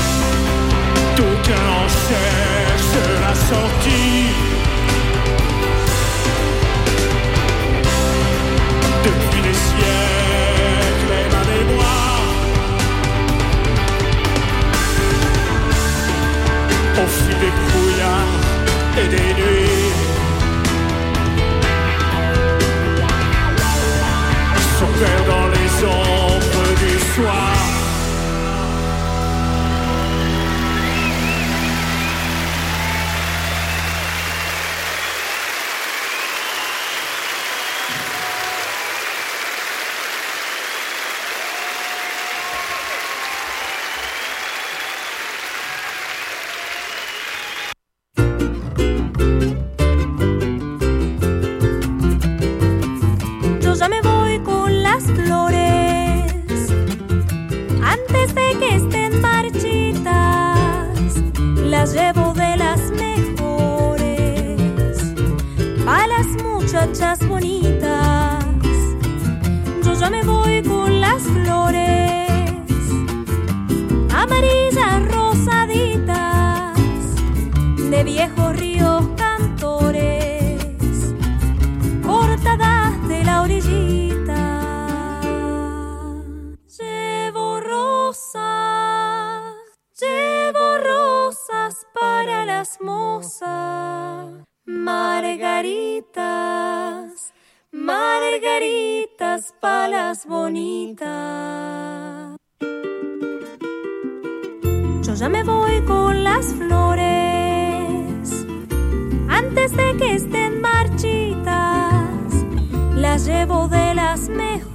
Antes de que estén marchitas, las llevo de las mejores, a las muchachas bonitas. Yo ya me voy con las flores, amarillas rosaditas, de viejos ríos cantores, cortadas de la orillita. Llevo rosas para las mozas, margaritas, margaritas para las bonitas. Yo ya me voy con las flores, antes de que estén marchitas, las llevo de las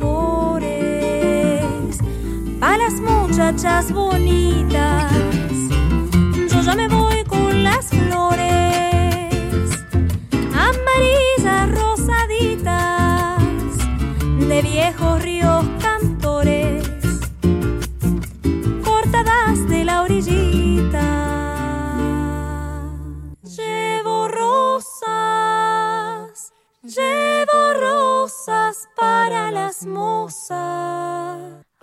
mejores, a las muchachas bonitas. Yo ya me voy con las flores, amarillas rosaditas, de viejos ríos cantores, cortadas de la orillita. Llevo rosas para las mozas,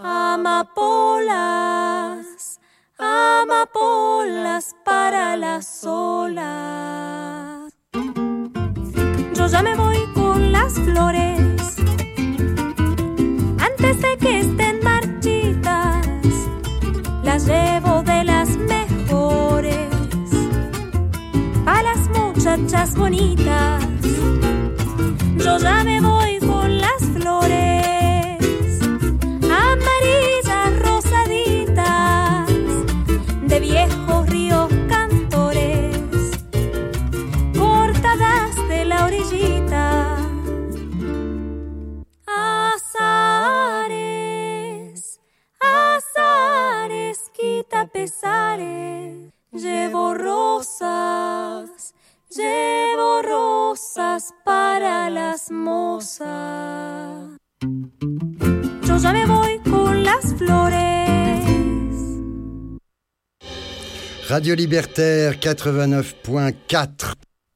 amapolas, amapolas para las olas. Yo ya me voy con las flores, antes de que estén marchitas, las llevo de las mejores, a las muchachas bonitas. Yo ya me voy con las flores, amarillas rosaditas, de viejos ríos cantores, cortadas de la orillita. Azares, azares, quita pesares, llevo rosas para las mozas. Yo ya me voy con las flores. Radio Libertaire 89.4.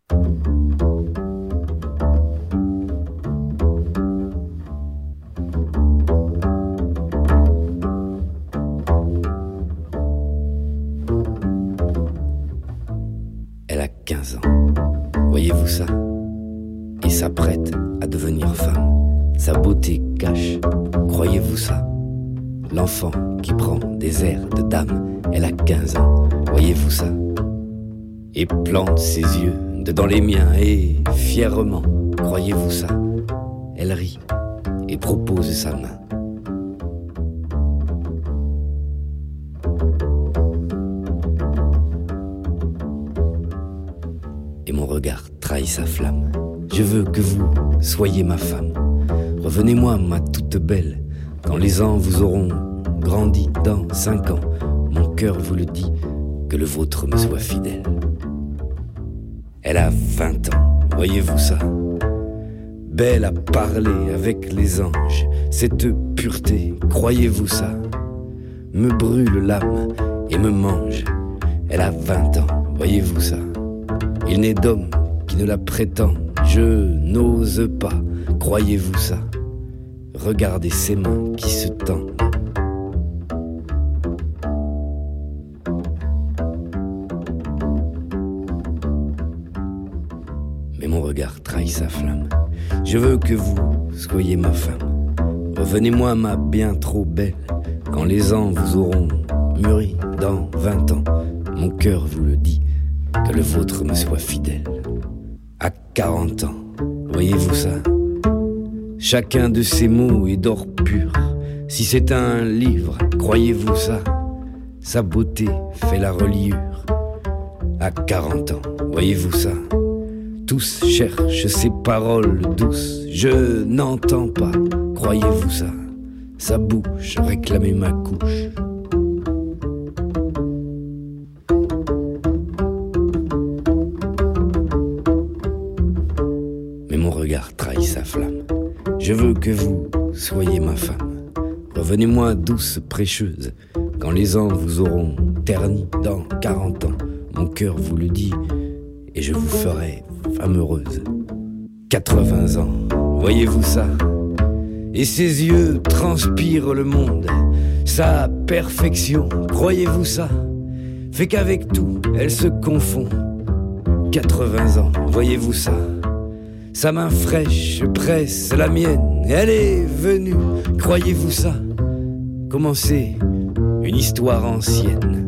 Elle a 15 ans. Voyez-vous ça? Et s'apprête à devenir femme. Sa beauté cache, croyez-vous ça? L'enfant qui prend des airs de dame, elle a 15 ans, voyez-vous ça? Et plante ses yeux dedans les miens et fièrement, croyez-vous ça? Elle rit et propose sa main. Et mon regard trahit sa flamme. Je veux que vous soyez ma femme. Revenez-moi, ma toute belle, quand les ans vous auront grandi dans 5 ans. Mon cœur vous le dit, que le vôtre me soit fidèle. Elle a 20 ans, voyez-vous ça? Belle à parler avec les anges, cette pureté, croyez-vous ça? Me brûle l'âme et me mange. Elle a 20 ans, voyez-vous ça? Il n'est d'homme qui ne la prétend. Je n'ose pas, croyez-vous ça? Regardez ses mains qui se tendent. Mais mon regard trahit sa flamme. Je veux que vous soyez ma femme. Revenez-moi, ma bien trop belle, quand les ans vous auront mûri dans 20 ans. Mon cœur vous le dit, que le vôtre me soit fidèle. À 40 ans, voyez-vous ça? Chacun de ces mots est d'or pur. Si c'est un livre, croyez-vous ça? Sa beauté fait la reliure. À 40 ans, voyez-vous ça? Tous cherchent ces paroles douces. Je n'entends pas, croyez-vous ça? Sa bouche réclamait ma couche. Mais mon regard trahit sa flamme. Je veux que vous soyez ma femme. Revenez-moi, douce prêcheuse, quand les ans vous auront terni dans 40 ans. Mon cœur vous le dit, et je vous ferai femme heureuse. 80 ans, voyez-vous ça? Et ses yeux transpirent le monde, sa perfection, croyez-vous ça? Fait qu'avec tout, elle se confond. 80 ans, voyez-vous ça? Sa main fraîche presse la mienne, elle est venue, croyez-vous ça? Commencer une histoire ancienne.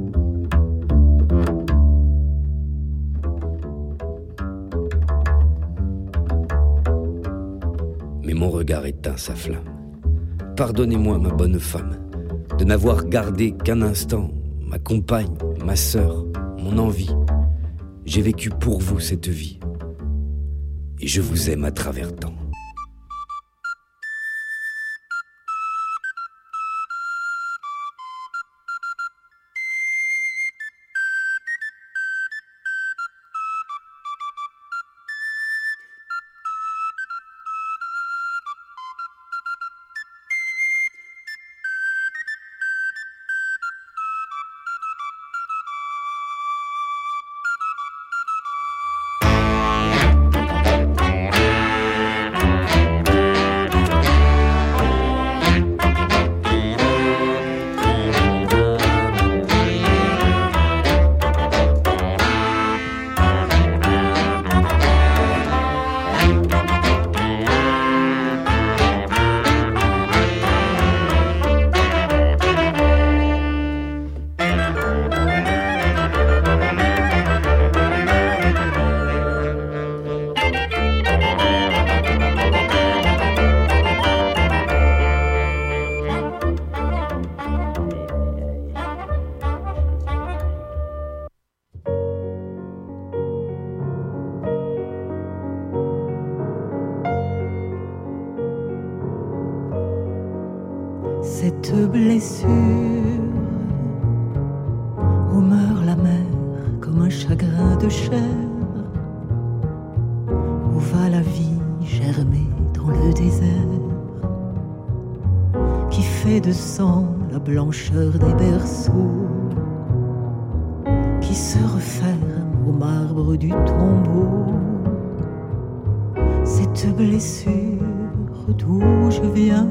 Mais mon regard éteint sa flamme. Pardonnez-moi, ma bonne femme, de n'avoir gardé qu'un instant ma compagne, ma sœur, mon envie. J'ai vécu pour vous cette vie, et je vous aime à travers temps. Cette blessure où meurt la mer comme un chagrin de chair, où va la vie germer dans le désert, qui fait de sang la blancheur des berceaux, qui se referme au marbre du tombeau. Cette blessure d'où je viens,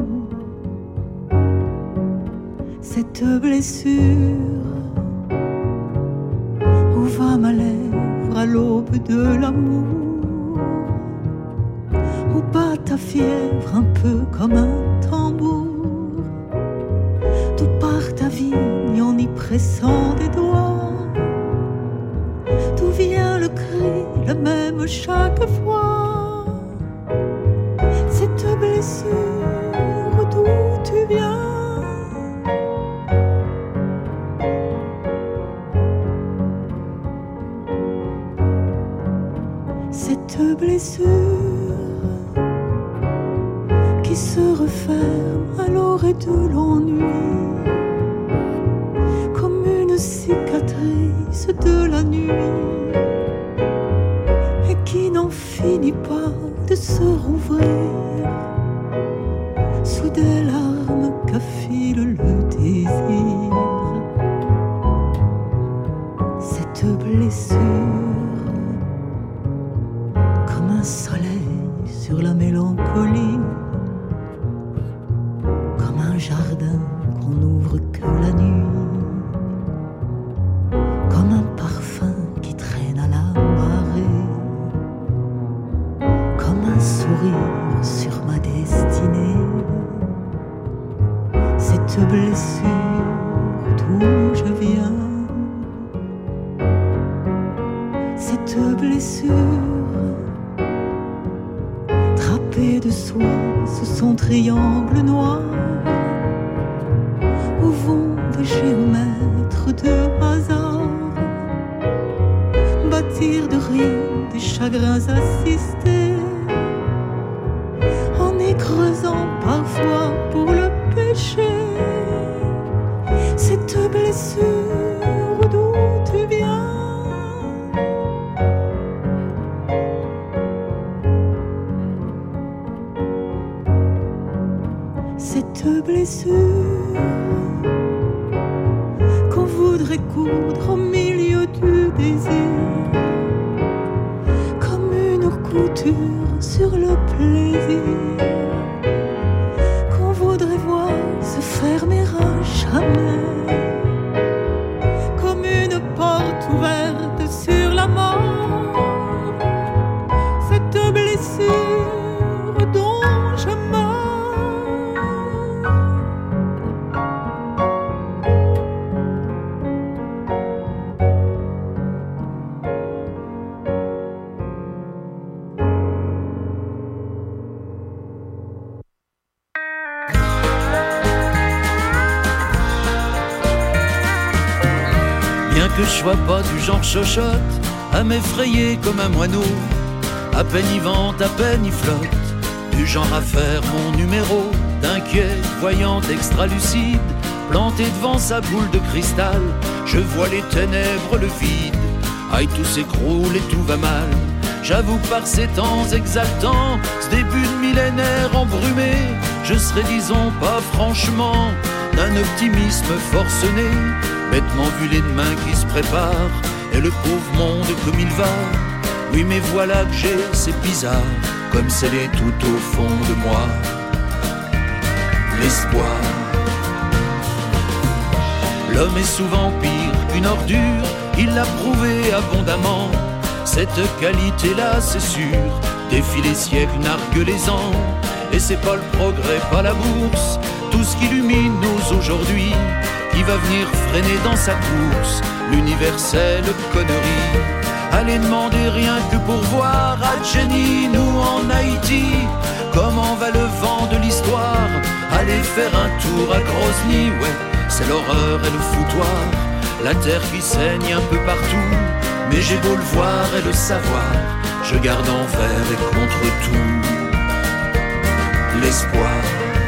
cette blessure où va ma lèvre à l'aube de l'amour, où bat ta fièvre un peu comme un tambour, d'où part ta vigne en y pressant des doigts, d'où vient le cri, le même chaque fois. Cette blessure d'où tu viens, cette blessure qui se referme à l'orée de l'ennui, comme une cicatrice de la nuit, et qui n'en finit pas de se rouvrir sous des larmes qu'affile le désir. Cette blessure comme un soleil sur la mélancolie, comme un jardin qu'on n'ouvre que la nuit, comme un parfum qui traîne à la marée, comme un sourire sur ma destinée. Cette blessure d'où je viens, cette blessure trappée de soie sous son triangle noir, où vont des géomètres de hasard bâtir de rien des chagrins assistés, en y creusant parfois pour le péché. Cette blessure d'où tu viens, cette blessure découdre au milieu du désir, comme une couture sur le plaisir qu'on voudrait voir se fermer à jamais, comme une porte ouverte sur la mort, cette blessure dont je meurs. Bien que je sois pas du genre chochotte, à m'effrayer comme un moineau, à peine y vente, à peine y flotte, du genre à faire mon numéro, d'inquiet, voyante, extra-lucide, planté devant sa boule de cristal, je vois les ténèbres, le vide, aïe tout s'écroule et tout va mal. J'avoue que par ces temps exaltants, ce début de millénaire embrumé, je serais disons pas franchement d'un optimisme forcené, bêtement vu les demain qui se préparent, et le pauvre monde comme il va. Oui mais voilà que j'ai, c'est bizarre, comme scellé tout au fond de moi, l'espoir. L'homme est souvent pire qu'une ordure, il l'a prouvé abondamment, cette qualité-là c'est sûr, défie les siècles, nargue les ans, et c'est pas le progrès, pas la bourse, tout ce qui illumine nos aujourd'hui, qui va venir freiner dans sa course l'universelle connerie. Allez demander rien que pour voir à Jenny, nous en Haïti, comment va le vent de l'histoire. Allez faire un tour à Grozny, ouais, c'est l'horreur et le foutoir, la terre qui saigne un peu partout, mais j'ai beau le voir et le savoir, je garde envers et contre tout l'espoir.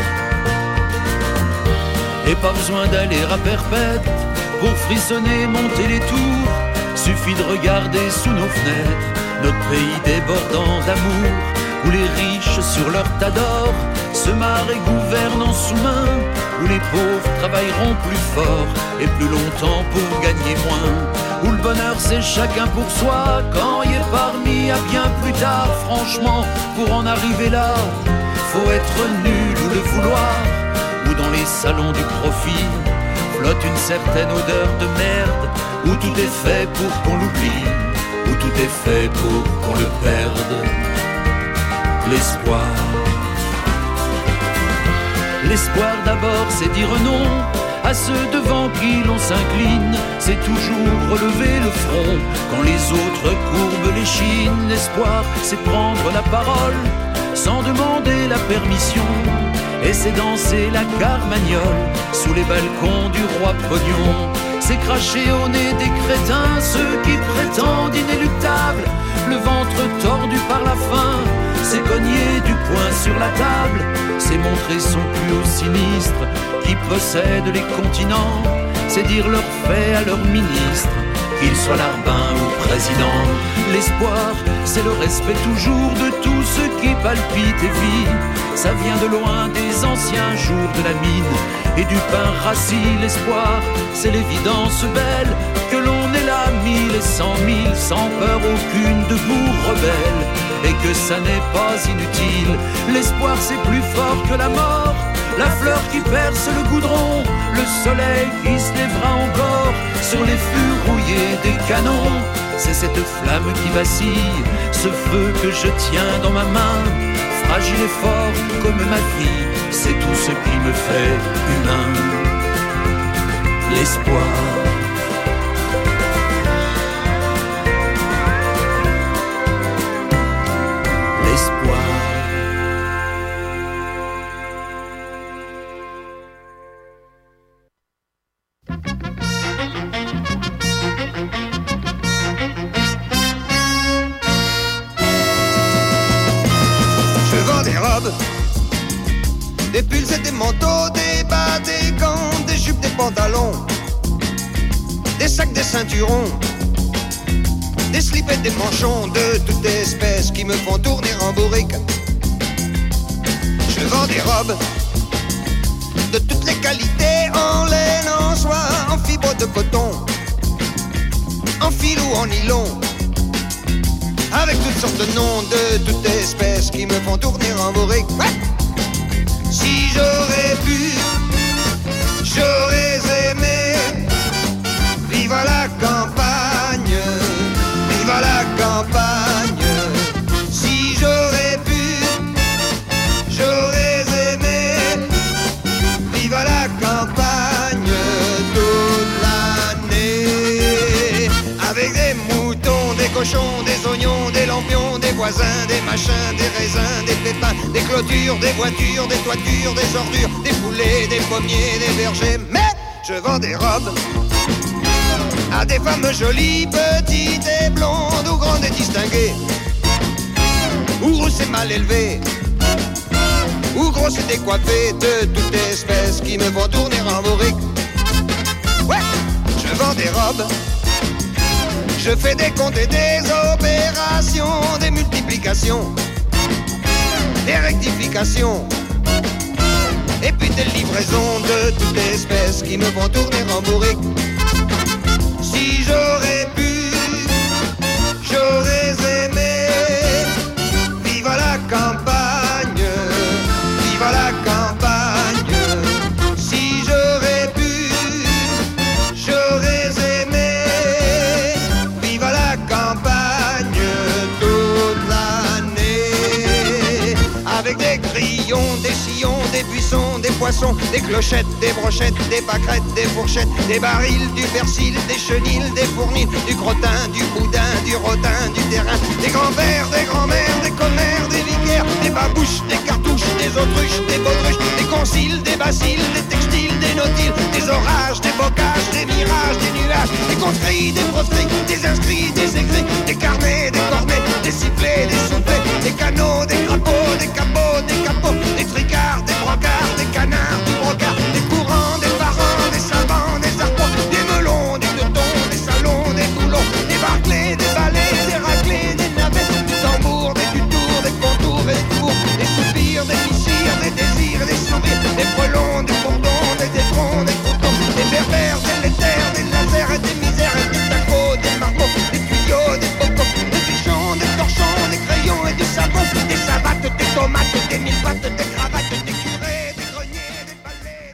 Et pas besoin d'aller à Perpète pour frissonner, monter les tours, suffit de regarder sous nos fenêtres notre pays débordant d'amour, où les riches sur leur tas d'or se marrent et gouvernent en sous-main, où les pauvres travailleront plus fort et plus longtemps pour gagner moins, où le bonheur c'est chacun pour soi, quand y est parmi à bien plus tard. Franchement, pour en arriver là, faut être nul ou le vouloir, où dans les salons du profit flotte une certaine odeur de merde, où tout est fait pour qu'on l'oublie, où tout est fait pour qu'on le perde. L'espoir. L'espoir d'abord c'est dire non à ceux devant qui l'on s'incline, c'est toujours relever le front quand les autres courbent l'échine. L'espoir c'est prendre la parole sans demander la permission, et c'est danser la carmagnole sous les balcons du roi Pognon. C'est cracher au nez des crétins, ceux qui prétendent inéluctables, le ventre tordu par la faim, c'est cogner du poing sur la table, c'est montrer son plus haut sinistre qui possède les continents, c'est dire leur fait à leur ministre, qu'il soit larbin ou président. L'espoir, c'est le respect toujours de tout ce qui palpite et vit, ça vient de loin des anciens jours de la mine et du pain rassis. L'espoir, c'est l'évidence belle que l'on est là 1000 et 100 000 sans peur aucune de vous rebelle, et que ça n'est pas inutile. L'espoir c'est plus fort que la mort, la fleur qui perce le goudron, le soleil qui se lèvera encore sur les fûts rouillés des canons. C'est cette flamme qui vacille, ce feu que je tiens dans ma main, fragile et fort comme ma vie, c'est tout ce qui me fait humain. L'espoir. Des pulls et des manteaux, des bas, des gants, des jupes, des pantalons, des sacs, des ceinturons, des slips et des manchons de toute espèce qui me font tourner en bourrique. Je vends des robes de toutes les qualités, en laine, en soie, en fibre de coton, en nylon, avec toutes sortes de noms de toutes espèces qui me font tourner en bourrique. Ouais. Si j'aurais pu, j'aurais aimé vivre à la campagne, vivre à la campagne. Si j'aurais pu, j'aurais aimé vivre à la campagne toute l'année, avec des moutons, des cochons, des oignons, des lampions, des voisins, des machins, des raisins, des pépins, des clôtures, des voitures, des toitures, des ordures, des poulets, des pommiers, des vergers. Mais je vends des robes à des femmes jolies, petites et blondes, ou grandes et distinguées, ou rousses et mal élevées, ou grosses et décoiffées, de toutes espèces qui me font tourner en bourrique. Ouais, je vends des robes, je fais des comptes et des opérations, des multiplications, des rectifications, et puis des livraisons de toutes espèces qui me font tourner en bourrique. Si j'aurais pu, j'aurais aimé vivre à la campagne, vivre à la campagne. Si j'aurais pu, j'aurais aimé vivre à la campagne toute l'année, avec des grillons, des sillons, des buissons, des poissons, des clochettes, des brochettes, des pâquerettes, des fourchettes, des barils, du persil, des chenilles, des fournils, du crottin, du boudin, du rotin, du terrain, des grands-pères, des grands-mères, des commères, des vicaires, des babouches, des cartouches, des autruches, des baudruches, des conciles, des bacilles, des textiles, des nautiles, des orages, des bocages, des mirages, des nuages, des conscrits, des proscrits, des inscrits, des écrits, des carnets, des cornets, des sifflets, des soufflets, des canaux, des crapauds, des capots, des capots, des tricards, des brocards, des canards, du brocard, des courants, des parents, des savants, des arpents, des melons, des teutons, des salons, des boulons, des barclés, des balais, des raclés, des navettes, du tambour, des tutours, des contours et des cours, des soupirs, des missirs, des désirs, des sourires, des frelons, des bourdons, des éperons, des croutons, des berbères, des laitaires, des lasers et des misères, et des tacos, des marmots, des tuyaux, des pocos, des pigeons, des torchons, des crayons et du savon, des savates, des tomates, des mille pattes, des cravates, des curés, des greniers, des palais.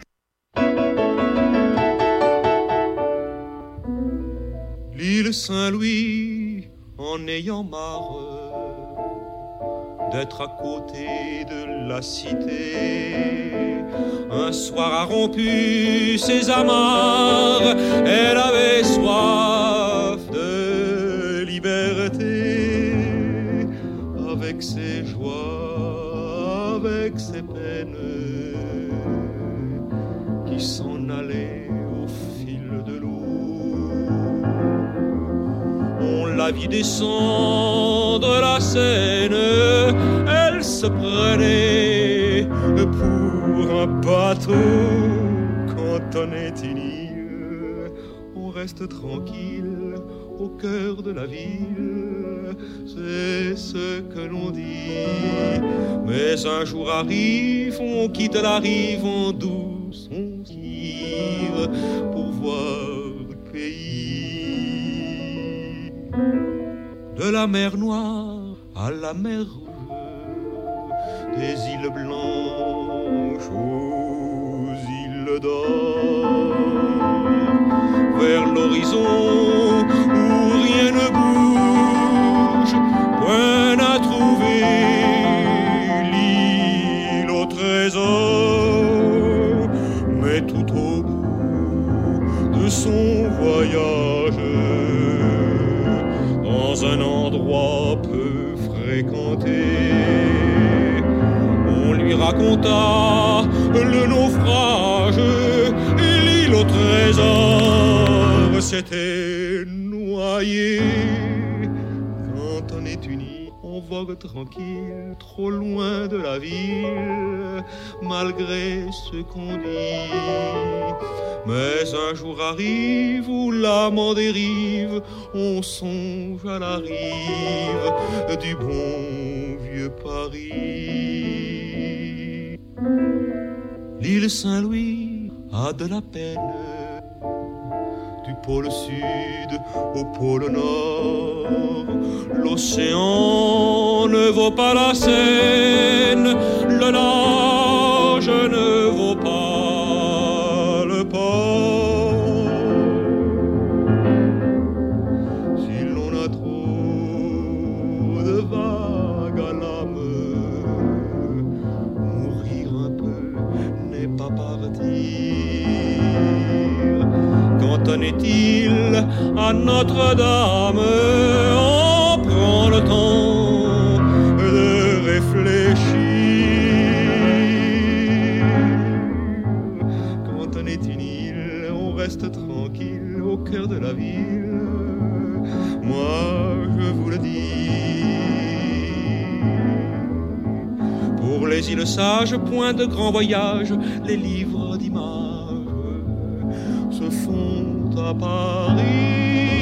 L'île Saint-Louis, en ayant marre d'être à côté de la cité, un soir a rompu ses amarres. Elle avait soif de liberté, avec ses joies, avec ses peines, qui s'en allaient au fil de l'eau. On la vit descendre la Seine, elle se prenait pour un bateau. Quand on est une île, on reste tranquille au cœur de la ville, c'est ce que l'on dit. Mais un jour arrive, on quitte la rive en douce, on tire pour voir le pays. De la mer Noire à la mer Rouge, des îles blanches aux îles d'or, vers l'horizon où rien ne bouge, point à trouver l'île au trésor. Mais tout au bout de son voyage, dans un endroit peu fréquenté, on lui raconta le naufrage. L'île au trésor s'était noyée. Quand on est uni, on vogue tranquille, trop loin de la ville, malgré ce qu'on dit. Mais un jour arrive où l'âme en dérive, on songe à la rive du bon vieux Paris. L'île Saint-Louis a de la peine, du pôle sud, au pôle nord. L'océan ne vaut pas la Seine, le large ne vaut pas le port. Si l'on a trop de vagues à l'âme, mourir un peu n'est pas partir. Qu'en est-il à Notre-Dame? On prend le temps de réfléchir. Quand on est une île, on reste tranquille au cœur de la ville. Moi, je vous le dis. Pour les îles sages, point de grand voyage, les livres d'images se font à Paris.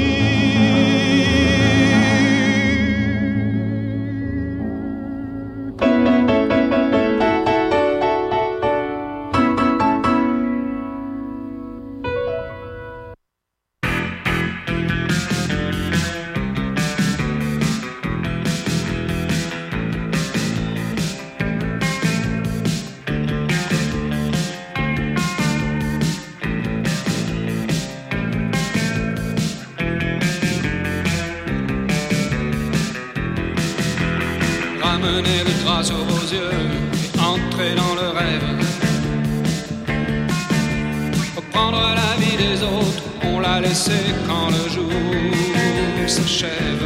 Ramener le drap sur vos yeux et entrer dans le rêve. Reprendre la vie des autres, on l'a laissé quand le jour s'achève.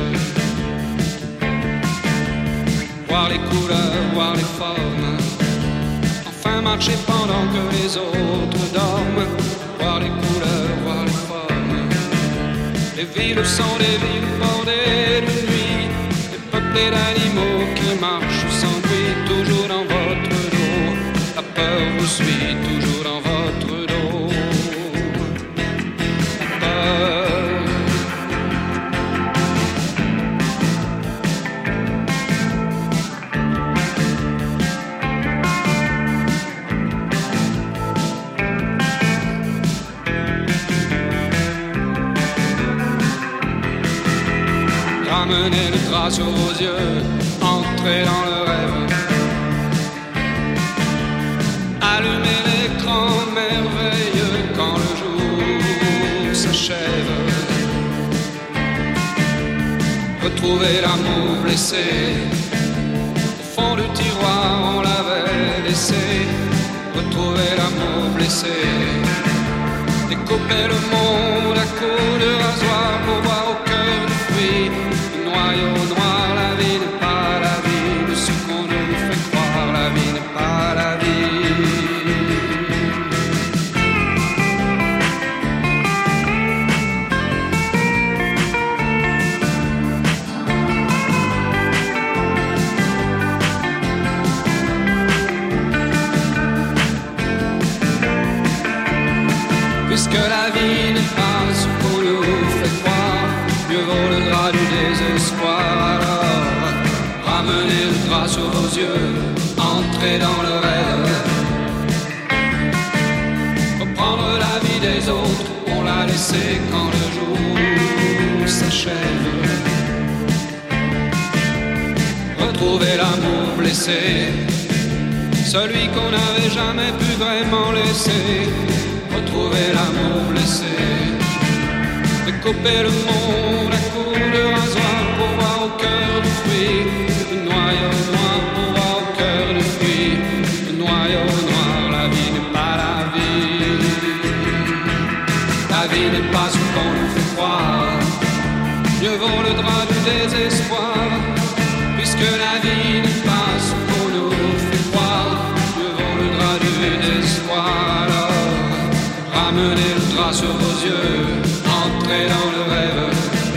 Voir les couleurs, voir les formes, enfin marcher pendant que les autres dorment. Voir les couleurs, voir les formes. Les villes sont des villes bordées de nuit, peuplées d'animaux qui marchent sans bruit, toujours dans votre dos. La peur vous suit toujours dans votre dos. La peur. Ramenez le drap sur vos yeux, entrez dans le rêve. Allumez l'écran merveilleux quand le jour s'achève. Retrouvez l'amour blessé, au fond du tiroir on l'avait laissé. Retrouvez l'amour blessé, découpez le monde à coups de rasoir pour voir au cœur du fruit. Noyau noir, la vie n'est pas la vie de ce qu'on nous fait croire, la vie n'est pas la vie. Puisque la vie n'est pas ce qu'on nous fait croire, mieux vaut le drap du désespoir. Alors, ramenez le drap sur vos yeux, entrez dans le rêve. Reprendre la vie des autres, on l'a laissé quand le jour s'achève. Retrouver l'amour blessé, celui qu'on n'avait jamais pu vraiment laisser. Retrouver l'amour blessé, découper le monde à coups de rasoir pour voir au cœur du fruit. Le noyau noir pour voir au cœur du fruit. Le noyau noir, la vie n'est pas la vie. La vie n'est pas ce qu'on nous fait croire, mieux vaut le drap du désespoir. Puisque la vie n'est pas ce qu'on nous fait croire, mieux vaut le drap du désespoir. Alors, ramenez le drap sur vos yeux, entrez dans le rêve.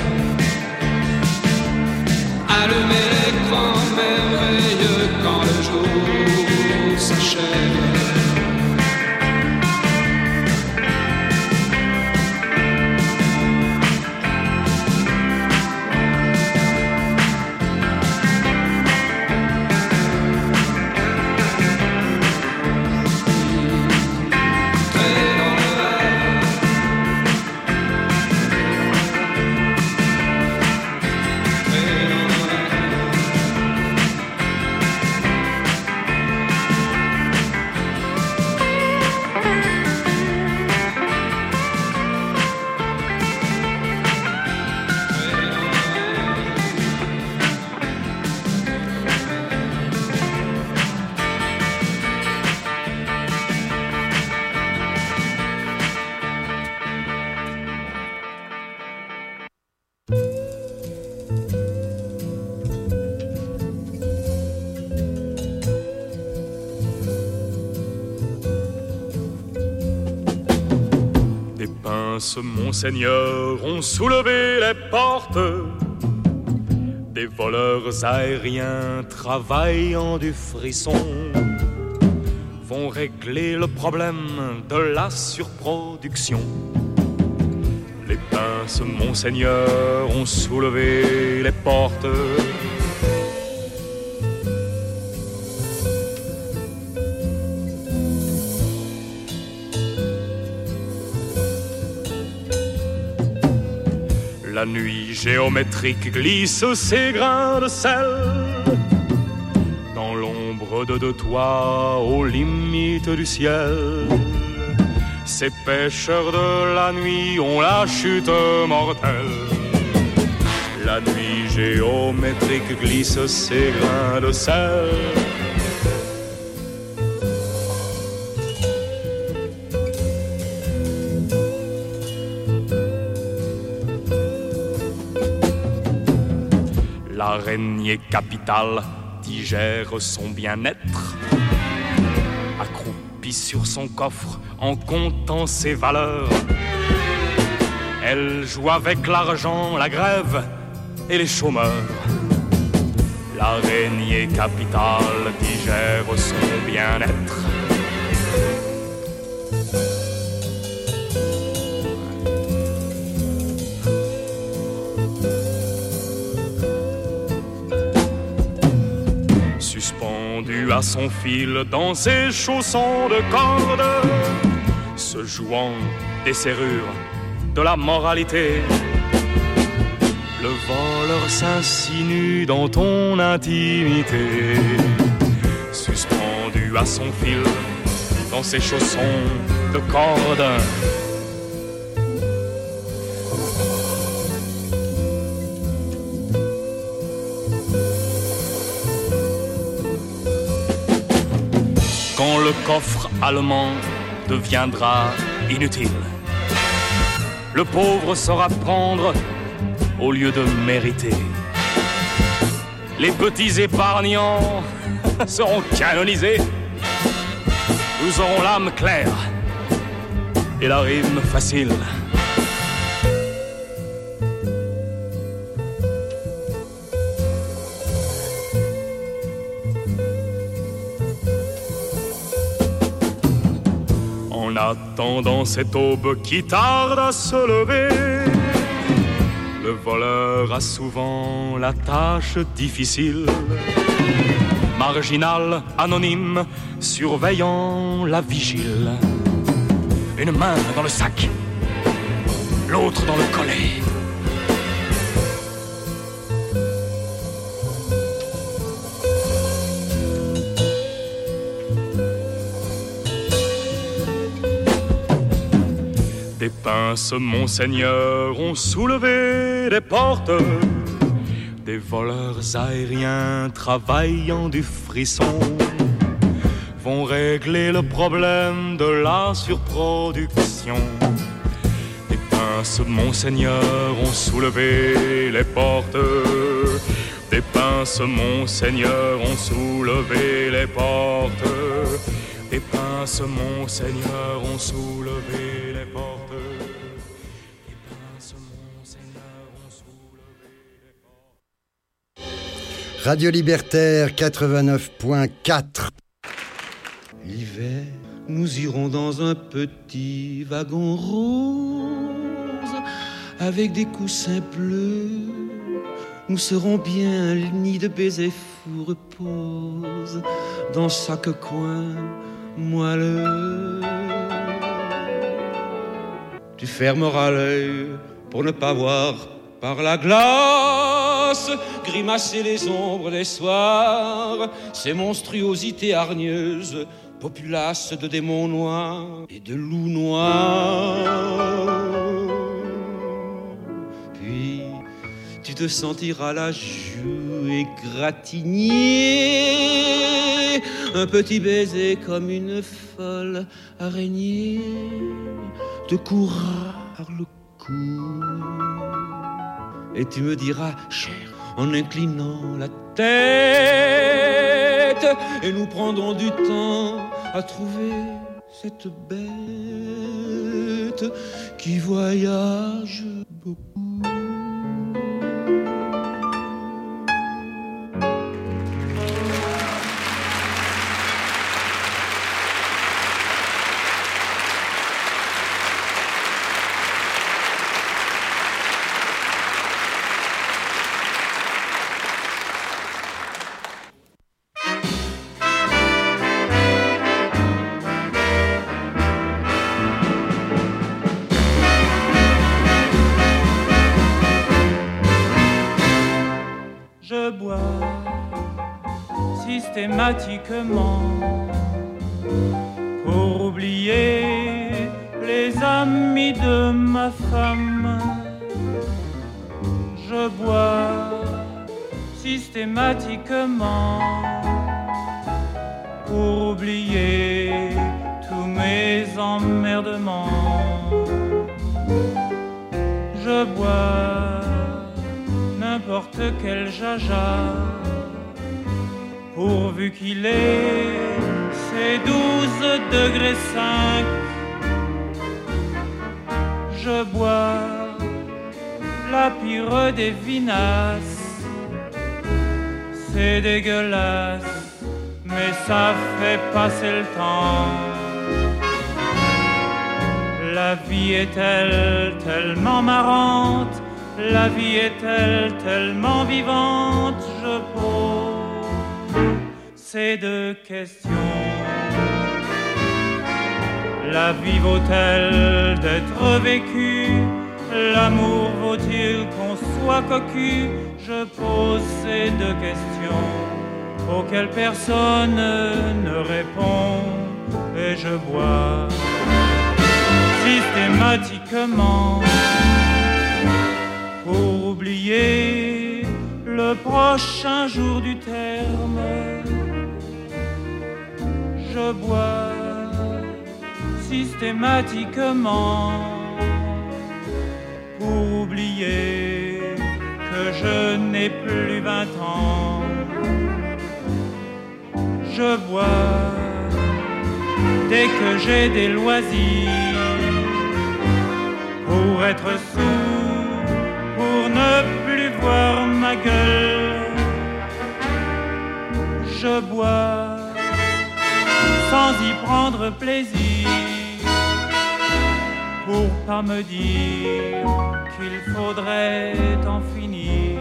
Allumez l'écran merveilleux quand le jour s'achève. Des pinces, monseigneur, ont soulevé les portes. Des voleurs aériens travaillant du frisson vont régler le problème de la surproduction. Les pinces, monseigneur, ont soulevé les portes. La nuit géométrique glisse ses grains de sel dans l'ombre de deux toits aux limites du ciel. Ces pêcheurs de la nuit ont la chute mortelle. La nuit géométrique glisse ses grains de sel. L'araignée capitale digère son bien-être, accroupie sur son coffre en comptant ses valeurs. Elle joue avec l'argent, la grève et les chômeurs. L'araignée capitale digère son bien-être. Suspendu à son fil dans ses chaussons de corde, se jouant des serrures de la moralité, le voleur s'insinue dans ton intimité. Suspendu à son fil dans ses chaussons de corde, quand le coffre allemand deviendra inutile, le pauvre saura prendre au lieu de mériter. Les petits épargnants seront canonisés. Nous aurons l'âme claire et la rime facile. En attendant cette aube qui tarde à se lever, le voleur a souvent la tâche difficile. Marginal, anonyme, surveillant la vigile. Une main dans le sac, l'autre dans le collet. Des pinces, monseigneur, ont soulevé des portes. Des voleurs aériens travaillant du frisson vont régler le problème de la surproduction. Des pinces, monseigneur, ont soulevé les portes. Des pinces, monseigneur, ont soulevé les portes. Des pinces, monseigneur, ont soulevé les portes. Radio Libertaire 89.4. L'hiver, nous irons dans un petit wagon rose avec des coussins bleus. Nous serons bien, le nid de baisers fous repose dans chaque coin moelleux. Tu fermeras l'œil pour ne pas voir par la glace grimacer les ombres des soirs, ces monstruosités hargneuses, populaces de démons noirs et de loups noirs. Puis tu te sentiras la joue égratignée, un petit baiser comme une folle araignée te courra par le cou. et tu me diras cher en inclinant la tête, et nous prendrons du temps à trouver cette bête qui voyage beaucoup. Systématiquement pour oublier les amis de ma femme. Je bois systématiquement pour oublier tous mes emmerdements. Je bois n'importe quel jaja pourvu qu'il ait ses 12 degrés 5. Je bois la pire des vinasses. C'est dégueulasse, mais ça fait passer le temps. La vie est-elle tellement marrante? La vie est-elle tellement vivante? Je pose ces deux questions. La vie vaut-elle d'être vécue? L'amour vaut-il qu'on soit cocu? Je pose ces deux questions auxquelles personne ne répond, et je bois systématiquement pour oublier le prochain jour du terme. Je bois systématiquement pour oublier que je n'ai plus 20 ans. Je bois dès que j'ai des loisirs pour être sourd, pour ne plus voir ma gueule. Je bois sans y prendre plaisir, pour pas me dire qu'il faudrait en finir.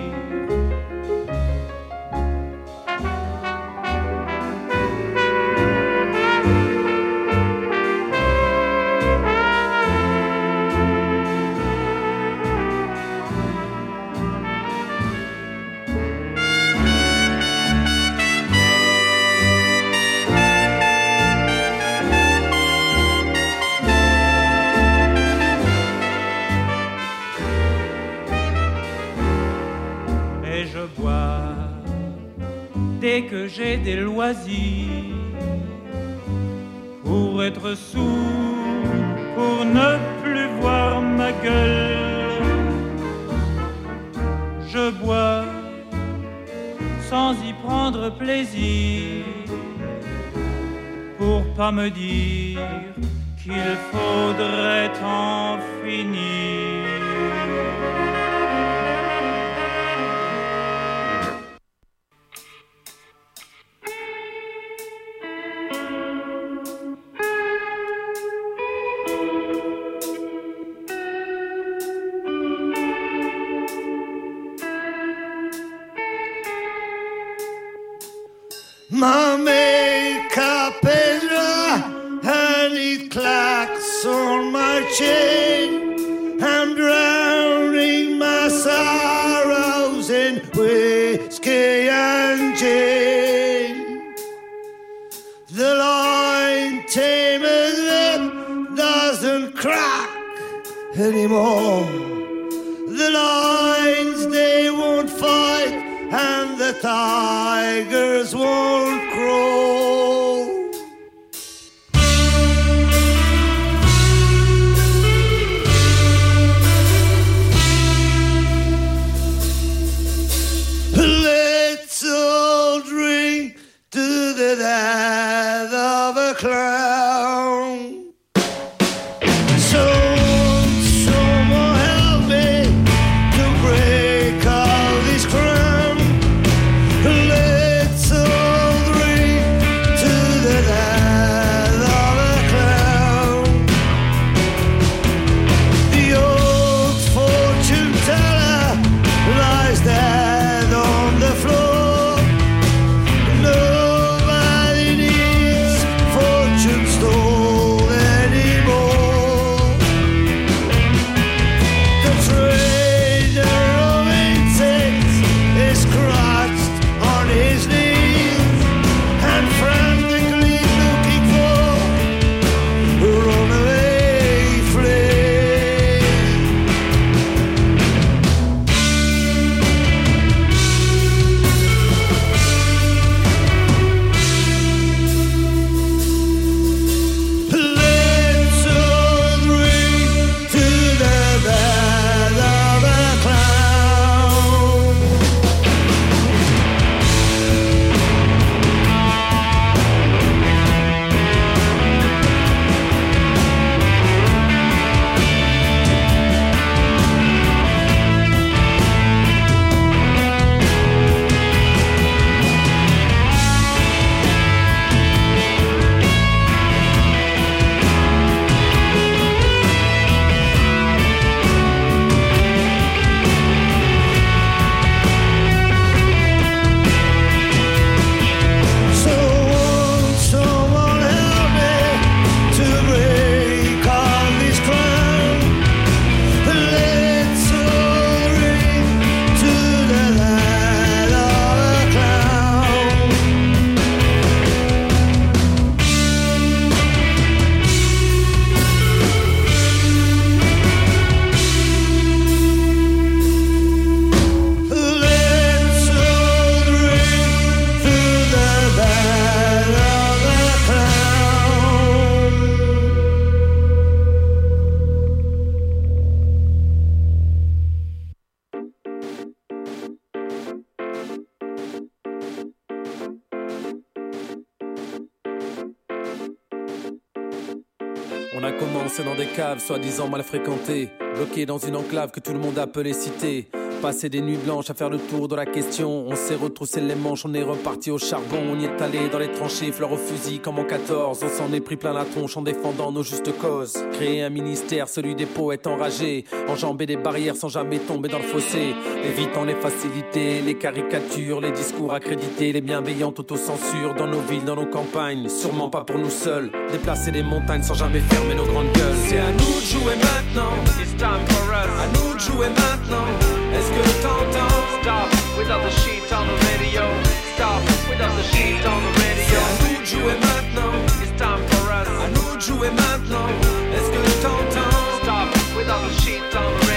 Dès que j'ai des loisirs, pour être sourd, pour ne plus voir ma gueule. Je bois sans y prendre plaisir, pour pas me dire qu'il faudrait en finir. Mommy Capedra, and he clacks on my chain. I'm drowning my sorrows in whiskey and gin. The line tamer's lip doesn't crack anymore. The lions, they won't fight, and the tigers won't crow. On a commencé dans des caves, soi-disant mal fréquentées, bloqués dans une enclave que tout le monde appelait cité. Passé des nuits blanches à faire le tour de la question. On s'est retroussé les manches, on est reparti au charbon. On y est allé dans les tranchées, fleurs au fusil comme en 14. On s'en est pris plein la tronche en défendant nos justes causes. Créer un ministère, celui des poètes enragés. Enjamber des barrières sans jamais tomber dans le fossé. Évitant les facilités, les caricatures, les discours accrédités, les bienveillantes autocensures. Dans nos villes, dans nos campagnes, sûrement pas pour nous seuls. Déplacer des montagnes sans jamais fermer nos grandes gueules. C'est à nous de jouer maintenant, it's time for us. À nous de jouer maintenant. Est-ce que t'entends? Stop without the sheet on the radio. Stop without the sheet on the radio. C'est à nous de jouer maintenant. It's time for us. À nous de jouer maintenant. Est-ce que t'entends? Stop without the sheet on the radio.